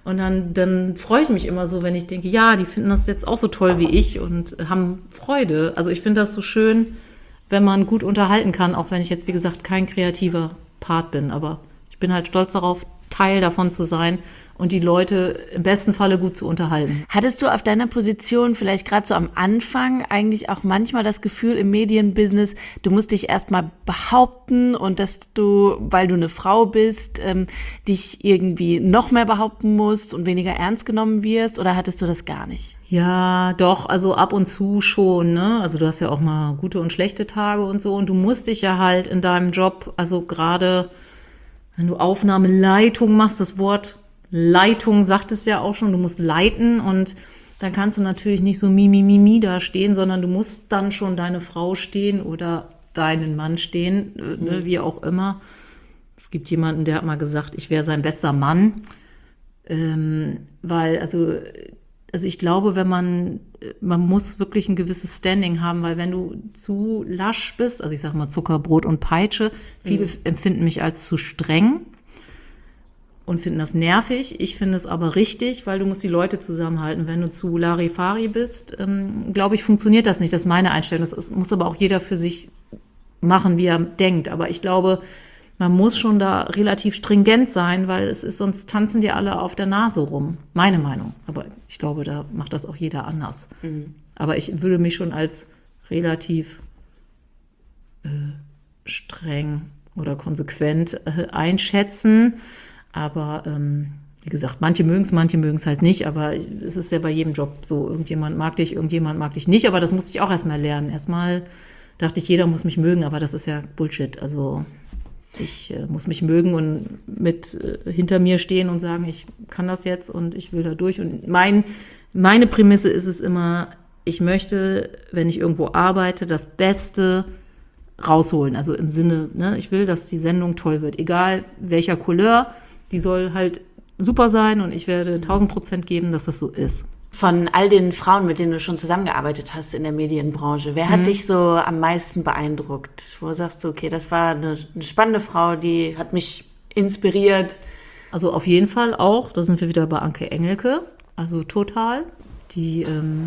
dann freue ich mich immer so, wenn ich denke, ja, die finden das jetzt auch so toll wie ich und haben Freude. Also ich finde das so schön, wenn man gut unterhalten kann, auch wenn ich jetzt, wie gesagt, kein kreativer Part bin, aber ich bin halt stolz darauf, Teil davon zu sein und die Leute im besten Falle gut zu unterhalten. Hattest du auf deiner Position vielleicht gerade so am Anfang eigentlich auch manchmal das Gefühl im Medienbusiness, du musst dich erstmal behaupten und dass du, weil du eine Frau bist, dich irgendwie noch mehr behaupten musst und weniger ernst genommen wirst oder hattest du das gar nicht? Ja, doch, also ab und zu schon, ne? Also du hast ja auch mal gute und schlechte Tage und so und du musst dich ja halt in deinem Job, also gerade wenn du Aufnahmeleitung machst, das Wort Leitung sagt es ja auch schon, du musst leiten und dann kannst du natürlich nicht so mi da stehen, sondern du musst dann schon deine Frau stehen oder deinen Mann stehen, ne, wie auch immer. Es gibt jemanden, der hat mal gesagt, ich wäre sein bester Mann, weil, also ich glaube, man muss wirklich ein gewisses Standing haben, weil wenn du zu lasch bist, also ich sage mal Zucker, Brot und Peitsche, viele empfinden mich als zu streng und finden das nervig. Ich finde es aber richtig, weil du musst die Leute zusammenhalten. Wenn du zu Larifari bist, glaube ich, funktioniert das nicht. Das ist meine Einstellung. Das muss aber auch jeder für sich machen, wie er denkt. Aber ich glaube, man muss schon da relativ stringent sein, weil sonst tanzen die alle auf der Nase rum. Meine Meinung. Aber ich glaube, da macht das auch jeder anders. Aber ich würde mich schon als relativ streng oder konsequent einschätzen. Aber wie gesagt, manche mögen es halt nicht. Aber es ist ja bei jedem Job so. Irgendjemand mag dich nicht. Aber das musste ich auch erstmal lernen. Erstmal dachte ich, jeder muss mich mögen. Aber das ist ja Bullshit. Also ich muss mich mögen und hinter mir stehen und sagen, ich kann das jetzt und ich will da durch. Und mein meine Prämisse ist es immer, ich möchte, wenn ich irgendwo arbeite, das Beste rausholen. Also im Sinne, ne, ich will, dass die Sendung toll wird. Egal welcher Couleur, die soll halt super sein und ich werde 1000% geben, dass das so ist. Von all den Frauen, mit denen du schon zusammengearbeitet hast in der Medienbranche, wer hat dich so am meisten beeindruckt? Wo sagst du, okay, das war eine spannende Frau, die hat mich inspiriert? Also auf jeden Fall auch, da sind wir wieder bei Anke Engelke, also total. Die,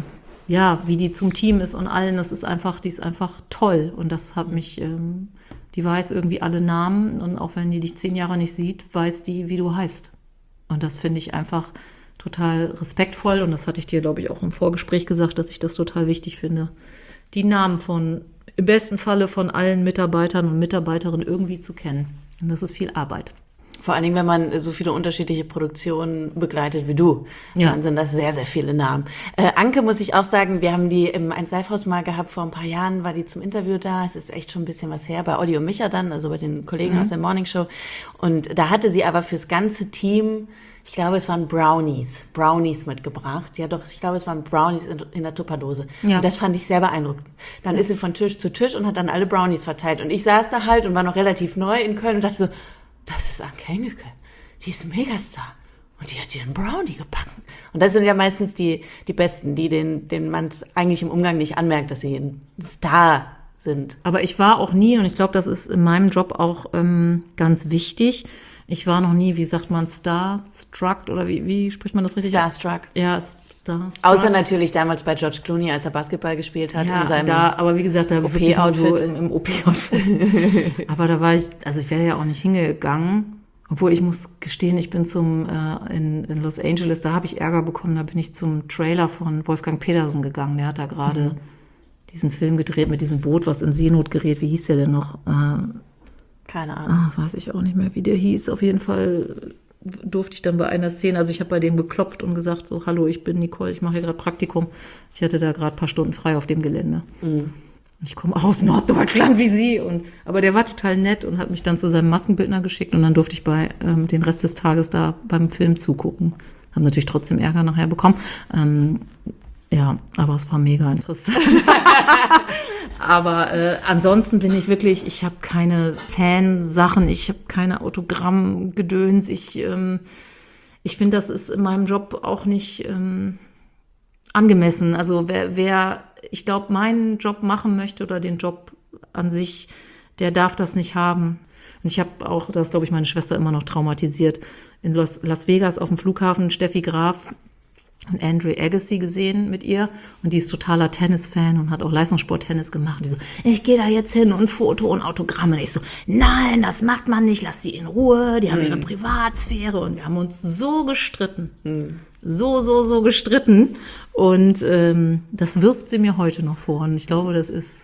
wie die zum Team ist und allen, die ist einfach toll. Und das hat mich, die weiß irgendwie alle Namen und auch wenn die dich 10 Jahre nicht sieht, weiß die, wie du heißt. Und das finde ich einfach total respektvoll und das hatte ich dir, glaube ich, auch im Vorgespräch gesagt, dass ich das total wichtig finde, die Namen im besten Falle von allen Mitarbeitern und Mitarbeiterinnen irgendwie zu kennen. Und das ist viel Arbeit. Vor allen Dingen, wenn man so viele unterschiedliche Produktionen begleitet wie du. Ja. Dann sind das sehr, sehr viele Namen. Anke, muss ich auch sagen, wir haben die im 1Live-Haus mal gehabt, vor ein paar Jahren war die zum Interview da. Es ist echt schon ein bisschen was her, bei Olli und Micha dann, also bei den Kollegen aus der Morning Show. Und da hatte sie aber fürs ganze Team, ich glaube, es waren Brownies mitgebracht. Ja doch, ich glaube, es waren Brownies in der Tupperdose. Ja. Und das fand ich sehr beeindruckend. Dann ist sie von Tisch zu Tisch und hat dann alle Brownies verteilt. Und ich saß da halt und war noch relativ neu in Köln und dachte so, das ist Anke Engelke, die ist ein Megastar. Und die hat hier einen Brownie gebacken. Und das sind ja meistens die Besten, denen man es eigentlich im Umgang nicht anmerkt, dass sie ein Star sind. Aber ich war auch nie, und ich glaube, das ist in meinem Job auch ganz wichtig, ich war noch nie, wie sagt man, Starstruck oder wie spricht man das richtig? Starstruck. Ja, Starstruck. Außer natürlich damals bei George Clooney, als er Basketball gespielt hat. Ja, in seinem aber wie gesagt, da OP-Outfit. So im OP-Outfit. Aber da war ich wäre ja auch nicht hingegangen. Obwohl ich muss gestehen, ich bin in Los Angeles, da habe ich Ärger bekommen, da bin ich zum Trailer von Wolfgang Petersen gegangen. Der hat da gerade diesen Film gedreht mit diesem Boot, was in Seenot gerät. Wie hieß der denn noch? Keine Ahnung. Weiß ich auch nicht mehr, wie der hieß. Auf jeden Fall durfte ich dann bei einer Szene, also ich habe bei dem geklopft und gesagt, so, hallo, ich bin Nicole, ich mache hier gerade Praktikum. Ich hatte da gerade ein paar Stunden frei auf dem Gelände. Ich komme aus Norddeutschland wie Sie. Aber der war total nett und hat mich dann zu seinem Maskenbildner geschickt und dann durfte ich den Rest des Tages da beim Film zugucken. Haben natürlich trotzdem Ärger nachher bekommen. Aber es war mega interessant. Aber ansonsten bin ich wirklich, ich habe keine Fansachen, ich habe keine Autogrammgedöns. Ich finde, das ist in meinem Job auch nicht angemessen. Also wer ich glaube, meinen Job machen möchte oder den Job an sich, der darf das nicht haben. Und ich habe auch, das glaube ich, meine Schwester immer noch traumatisiert, in Las Vegas auf dem Flughafen Steffi Graf und Andre Agassi gesehen mit ihr. Und die ist totaler Tennisfan und hat auch Leistungssporttennis gemacht. Und die so, ich gehe da jetzt hin und Foto und Autogramme. Und ich so, nein, das macht man nicht, lass sie in Ruhe, die haben ihre Privatsphäre. Und wir haben uns so gestritten. So gestritten. Und das wirft sie mir heute noch vor. Und ich glaube, das ist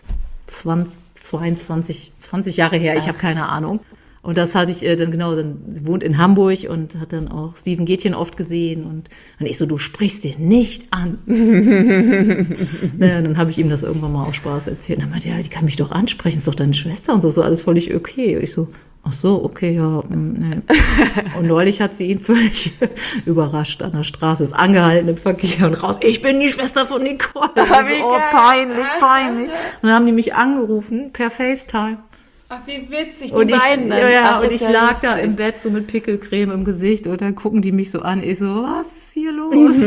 20 Jahre her. Ich habe keine Ahnung. Und das hatte ich sie wohnt in Hamburg und hat dann auch Steven Gätchen oft gesehen. Und ich so, du sprichst dir nicht an. Naja, dann habe ich ihm das irgendwann mal aus Spaß erzählt. Und dann meinte er, ja, die kann mich doch ansprechen, ist doch deine Schwester und so alles völlig okay. Und ich so, ach so, okay, ja. Nee. Und neulich hat sie ihn völlig überrascht an der Straße, ist angehalten im Verkehr und raus, ich bin die Schwester von Nicole. So, peinlich. Und dann haben die mich angerufen per FaceTime. Ach, wie witzig, die beiden. Und ich lag da im Bett so mit Pickelcreme im Gesicht und dann gucken die mich so an. Ich so, was ist hier los?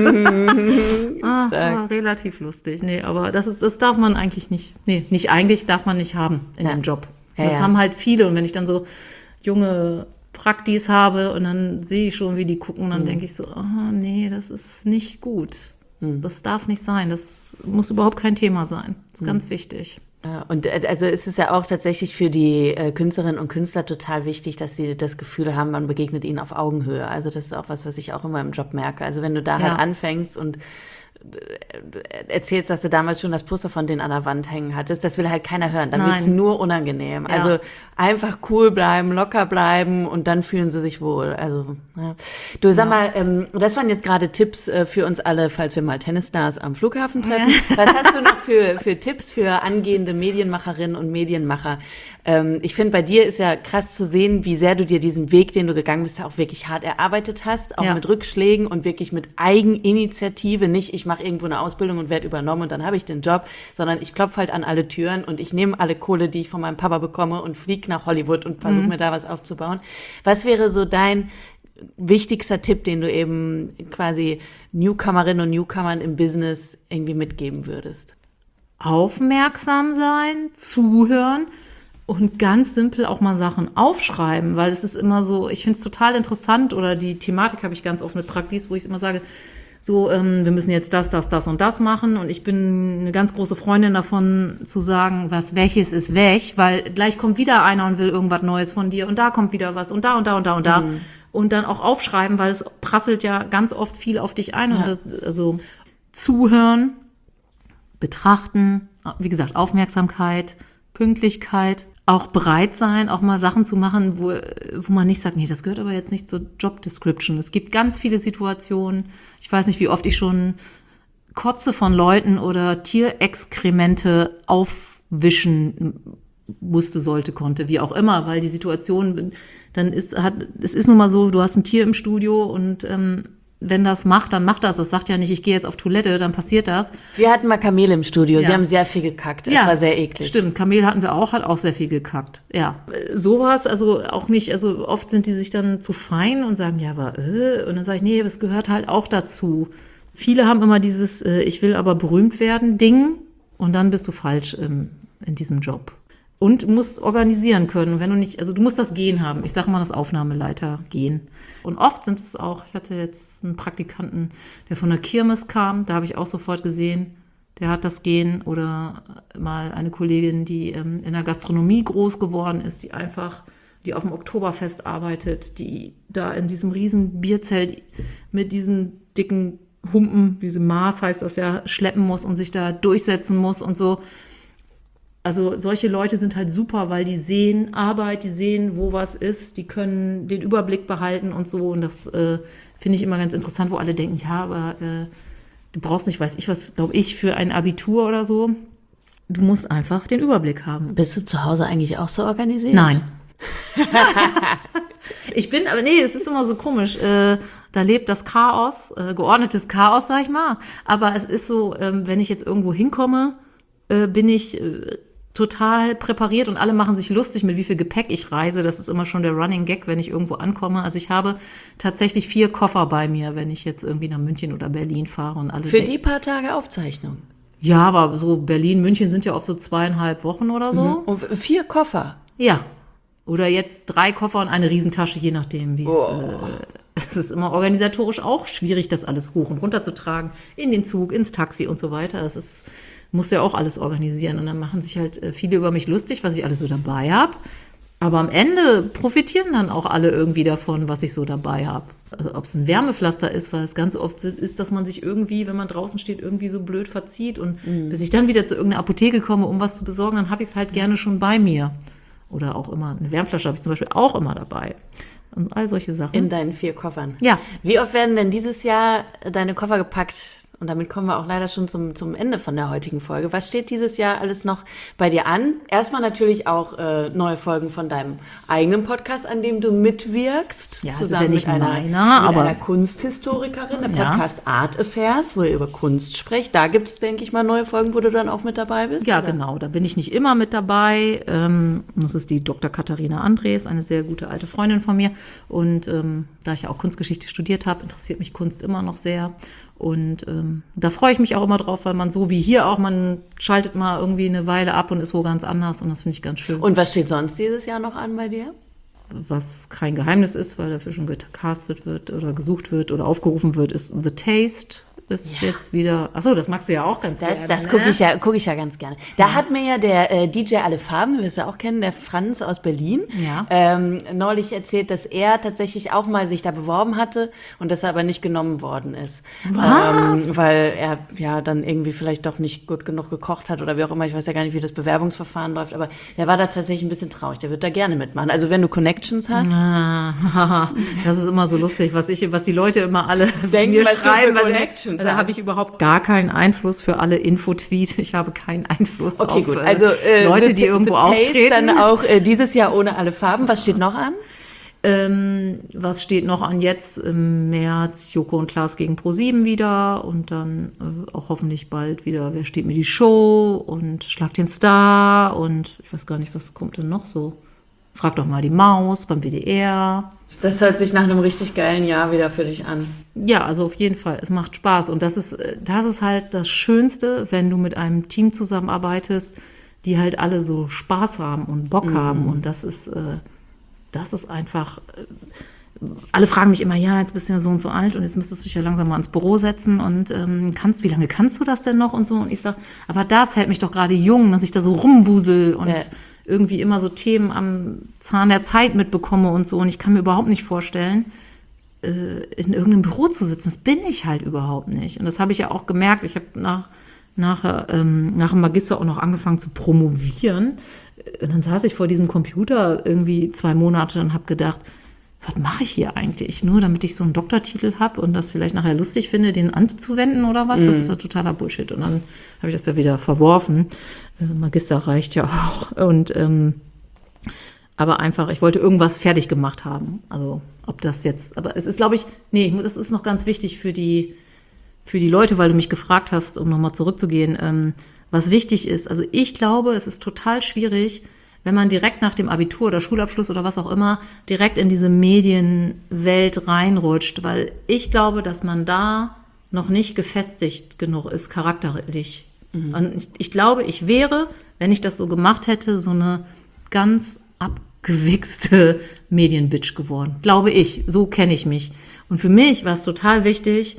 Relativ lustig. Nee, aber das darf man eigentlich nicht. Nee, nicht eigentlich, darf man nicht haben in dem Job. Das haben halt viele. Und wenn ich dann so junge Praktis habe und dann sehe ich schon, wie die gucken, dann denke ich so, nee, das ist nicht gut. Das darf nicht sein. Das muss überhaupt kein Thema sein. Das ist ganz wichtig. Und also ist es ja auch tatsächlich für die Künstlerinnen und Künstler total wichtig, dass sie das Gefühl haben, man begegnet ihnen auf Augenhöhe. Also das ist auch was ich auch immer im Job merke. Also wenn du da halt anfängst und erzählst, dass du damals schon das Poster von denen an der Wand hängen hattest, das will halt keiner hören. Dann wird's nur unangenehm. Ja. Also einfach cool bleiben, locker bleiben und dann fühlen sie sich wohl. Also Du sag mal, das waren jetzt gerade Tipps für uns alle, falls wir mal Tennisstars am Flughafen treffen. Ja. Was hast du noch für Tipps für angehende Medienmacherinnen und Medienmacher? Ich finde, bei dir ist ja krass zu sehen, wie sehr du dir diesen Weg, den du gegangen bist, auch wirklich hart erarbeitet hast, auch mit Rückschlägen und wirklich mit Eigeninitiative, nicht ich mache irgendwo eine Ausbildung und werde übernommen und dann habe ich den Job, sondern ich klopfe halt an alle Türen und ich nehme alle Kohle, die ich von meinem Papa bekomme und fliege nach Hollywood und versuche mir da was aufzubauen. Was wäre so dein wichtigster Tipp, den du eben quasi Newcomerinnen und Newcomern im Business irgendwie mitgeben würdest? Aufmerksam sein, zuhören und ganz simpel auch mal Sachen aufschreiben, weil es ist immer so, ich finde es total interessant oder die Thematik habe ich ganz oft mit Praktis, wo ich immer sage, so, wir müssen jetzt das und das machen und ich bin eine ganz große Freundin davon zu sagen, welches ist weg, weil gleich kommt wieder einer und will irgendwas Neues von dir und da kommt wieder was und da und da und da und da. Und dann auch aufschreiben, weil es prasselt ja ganz oft viel auf dich ein. Und also zuhören, betrachten, wie gesagt, Aufmerksamkeit, Pünktlichkeit, auch bereit sein, auch mal Sachen zu machen, wo man nicht sagt, nee, das gehört aber jetzt nicht zur Job Description. Es gibt ganz viele Situationen, ich weiß nicht, wie oft ich schon Kotze von Leuten oder Tierexkremente aufwischen konnte, wie auch immer, weil die Situation es ist nun mal so, du hast ein Tier im Studio und wenn das macht, dann macht das. Das sagt ja nicht, ich gehe jetzt auf Toilette, dann passiert das. Wir hatten mal Kamele im Studio, sie haben sehr viel gekackt, es war sehr eklig. Stimmt, Kamel hatten wir auch, hat auch sehr viel gekackt. Ja, sowas, also auch nicht, also oft sind die sich dann zu fein und sagen, ja, aber und dann sage ich, nee, das gehört halt auch dazu. Viele haben immer dieses, ich will aber berühmt werden, Ding und dann bist du falsch in diesem Job. Und musst organisieren können. Und wenn du nicht, also du musst das Gen haben. Ich sage mal das Aufnahmeleiter-Gen. Und oft sind es auch, ich hatte jetzt einen Praktikanten, der von der Kirmes kam, da habe ich auch sofort gesehen, der hat das Gen. Oder mal eine Kollegin, die in der Gastronomie groß geworden ist, die auf dem Oktoberfest arbeitet, die da in diesem riesen Bierzelt mit diesen dicken Humpen, diese Maß heißt das ja, schleppen muss und sich da durchsetzen muss und so. Also solche Leute sind halt super, weil die sehen Arbeit, die sehen, wo was ist, die können den Überblick behalten und so. Und das finde ich immer ganz interessant, wo alle denken, ja, aber du brauchst nicht, weiß ich was, glaube ich, für ein Abitur oder so. Du musst einfach den Überblick haben. Bist du zu Hause eigentlich auch so organisiert? Nein. Aber nee, es ist immer so komisch. Da lebt das Chaos, geordnetes Chaos, sag ich mal. Aber es ist so, wenn ich jetzt irgendwo hinkomme, bin ich total präpariert und alle machen sich lustig, mit wie viel Gepäck ich reise. Das ist immer schon der Running Gag, wenn ich irgendwo ankomme. Also ich habe tatsächlich 4 Koffer bei mir, wenn ich jetzt irgendwie nach München oder Berlin fahre. Und alle für die paar Tage Aufzeichnung? Ja, aber so Berlin, München sind ja oft so 2,5 Wochen oder so. Und 4 Koffer? Ja. Oder jetzt 3 Koffer und eine Riesentasche, je nachdem, wie es ist immer organisatorisch auch schwierig, das alles hoch und runter zu tragen. In den Zug, ins Taxi und so weiter. Muss ja auch alles organisieren. Und dann machen sich halt viele über mich lustig, was ich alles so dabei habe. Aber am Ende profitieren dann auch alle irgendwie davon, was ich so dabei habe. Also, ob es ein Wärmepflaster ist, weil es ganz oft ist, dass man sich irgendwie, wenn man draußen steht, irgendwie so blöd verzieht. Und bis ich dann wieder zu irgendeiner Apotheke komme, um was zu besorgen, dann habe ich es halt gerne schon bei mir. Oder auch immer, eine Wärmflasche habe ich zum Beispiel auch immer dabei. Und all solche Sachen. In deinen 4 Koffern? Ja. Wie oft werden denn dieses Jahr deine Koffer gepackt? Und damit kommen wir auch leider schon zum Ende von der heutigen Folge. Was steht dieses Jahr alles noch bei dir an? Erstmal natürlich auch neue Folgen von deinem eigenen Podcast, an dem du mitwirkst. Ja, zusammen ist ja nicht mit meiner, einer Kunsthistorikerin, der Podcast Art Affairs, wo ihr über Kunst sprecht. Da gibt's, denke ich mal, neue Folgen, wo du dann auch mit dabei bist. Ja, oder? Genau. Da bin ich nicht immer mit dabei. Das ist die Dr. Katharina Andres, eine sehr gute alte Freundin von mir. Und da ich ja auch Kunstgeschichte studiert habe, interessiert mich Kunst immer noch sehr. Und da freue ich mich auch immer drauf, weil man so wie hier auch, man schaltet mal irgendwie eine Weile ab und ist wo ganz anders und das finde ich ganz schön. Und was steht sonst dieses Jahr noch an bei dir? Was kein Geheimnis ist, weil dafür schon gecastet wird oder gesucht wird oder aufgerufen wird, ist The Taste. Ist jetzt wieder, achso, das magst du ja auch ganz gerne. Das gucke ich ja ganz gerne. Da hat mir ja der DJ Alle Farben, wir es ja auch kennen, der Franz aus Berlin, neulich erzählt, dass er tatsächlich auch mal sich da beworben hatte und dass er aber nicht genommen worden ist. Was? Weil er ja dann irgendwie vielleicht doch nicht gut genug gekocht hat oder wie auch immer. Ich weiß ja gar nicht, wie das Bewerbungsverfahren läuft, aber der war da tatsächlich ein bisschen traurig. Der wird da gerne mitmachen. Also wenn du Connections hast. Das ist immer so lustig, was die Leute immer alle denken, mir schreiben. Connections. Da habe ich überhaupt gar keinen Einfluss für alle Infotweet. Ich habe keinen Einfluss auf Also, Leute, die irgendwo auftreten. Dann auch dieses Jahr ohne alle Farben. Was steht noch an? Was steht noch an jetzt? Im März Joko und Klaas gegen ProSieben wieder und dann auch hoffentlich bald wieder Wer steht mir die Show und Schlag den Star und ich weiß gar nicht, was kommt denn noch so? Frag doch mal die Maus beim WDR. Das hört sich nach einem richtig geilen Jahr wieder für dich an. Ja, also auf jeden Fall. Es macht Spaß. Und das ist halt das Schönste, wenn du mit einem Team zusammenarbeitest, die halt alle so Spaß haben und Bock haben. Und das ist einfach. Alle fragen mich immer, ja, jetzt bist du ja so und so alt und jetzt müsstest du dich ja langsam mal ins Büro setzen und wie lange kannst du das denn noch und so? Und ich sage, aber das hält mich doch gerade jung, dass ich da so rumwusel und irgendwie immer so Themen am Zahn der Zeit mitbekomme und so. Und ich kann mir überhaupt nicht vorstellen, in irgendeinem Büro zu sitzen. Das bin ich halt überhaupt nicht. Und das habe ich ja auch gemerkt. Ich habe nach dem Magister auch noch angefangen zu promovieren. Und dann saß ich vor diesem Computer irgendwie 2 Monate und habe gedacht, was mache ich hier eigentlich? Nur damit ich so einen Doktortitel habe und das vielleicht nachher lustig finde, den anzuwenden oder was? Das ist ja totaler Bullshit. Und dann habe ich das ja wieder verworfen. Magister reicht ja auch. Und aber einfach, ich wollte irgendwas fertig gemacht haben. Also ob das jetzt, aber es ist, glaube ich, das ist noch ganz wichtig für die Leute, weil du mich gefragt hast, um nochmal zurückzugehen, was wichtig ist. Also ich glaube, es ist total schwierig, wenn man direkt nach dem Abitur oder Schulabschluss oder was auch immer direkt in diese Medienwelt reinrutscht, weil ich glaube, dass man da noch nicht gefestigt genug ist, charakterlich. Und ich glaube, ich wäre, wenn ich das so gemacht hätte, so eine ganz abgewichste Medienbitch geworden. Glaube ich, so kenne ich mich. Und für mich war es total wichtig,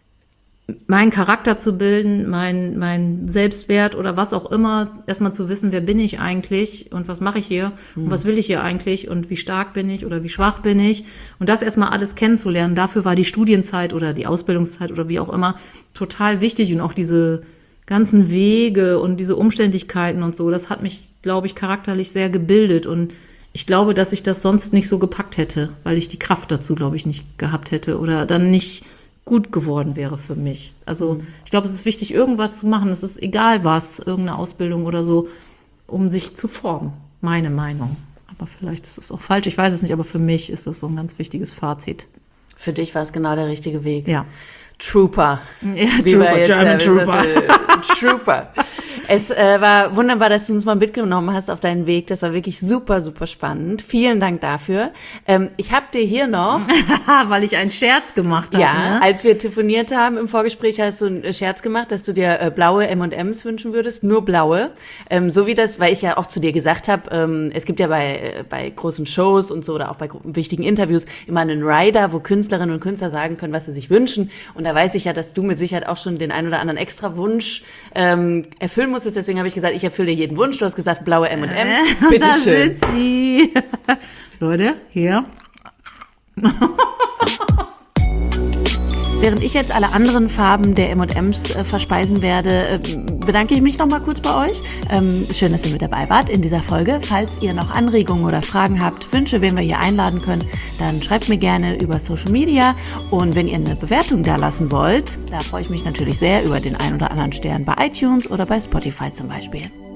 meinen Charakter zu bilden, mein Selbstwert oder was auch immer, erstmal zu wissen, wer bin ich eigentlich und was mache ich hier und was will ich hier eigentlich und wie stark bin ich oder wie schwach bin ich und das erstmal alles kennenzulernen. Dafür war die Studienzeit oder die Ausbildungszeit oder wie auch immer total wichtig und auch diese ganzen Wege und diese Umständlichkeiten und so, das hat mich, glaube ich, charakterlich sehr gebildet und ich glaube, dass ich das sonst nicht so gepackt hätte, weil ich die Kraft dazu, glaube ich, nicht gehabt hätte oder dann nicht gut geworden wäre für mich. Also ich glaube, es ist wichtig, irgendwas zu machen. Es ist egal was, irgendeine Ausbildung oder so, um sich zu formen. Meine Meinung. Aber vielleicht ist es auch falsch, ich weiß es nicht, aber für mich ist das so ein ganz wichtiges Fazit. Für dich war es genau der richtige Weg. Ja. Trooper. Ja, Trooper, German Trooper. Trooper. Es war wunderbar, dass du uns mal mitgenommen hast auf deinen Weg. Das war wirklich super, super spannend. Vielen Dank dafür. Ich habe dir hier noch... Weil ich einen Scherz gemacht habe. Ja, ne? Als wir telefoniert haben im Vorgespräch, hast du einen Scherz gemacht, dass du dir blaue M&M's wünschen würdest. Nur blaue. So wie das, weil ich ja auch zu dir gesagt habe, es gibt ja bei großen Shows und so oder auch bei wichtigen Interviews immer einen Rider, wo Künstlerinnen und Künstler sagen können, was sie sich wünschen. Und da weiß ich ja, dass du mit Sicherheit auch schon den ein oder anderen extra Wunsch erfüllen musstest. Deswegen habe ich gesagt, ich erfülle jeden Wunsch. Du hast gesagt, blaue M&M's. Bitte schön. Da sind sie. Leute, hier. Während ich jetzt alle anderen Farben der M&M's verspeisen werde, bedanke ich mich noch mal kurz bei euch. Schön, dass ihr mit dabei wart in dieser Folge. Falls ihr noch Anregungen oder Fragen habt, Wünsche, wen wir hier einladen können, dann schreibt mir gerne über Social Media. Und wenn ihr eine Bewertung da lassen wollt, da freue ich mich natürlich sehr über den ein oder anderen Stern bei iTunes oder bei Spotify zum Beispiel.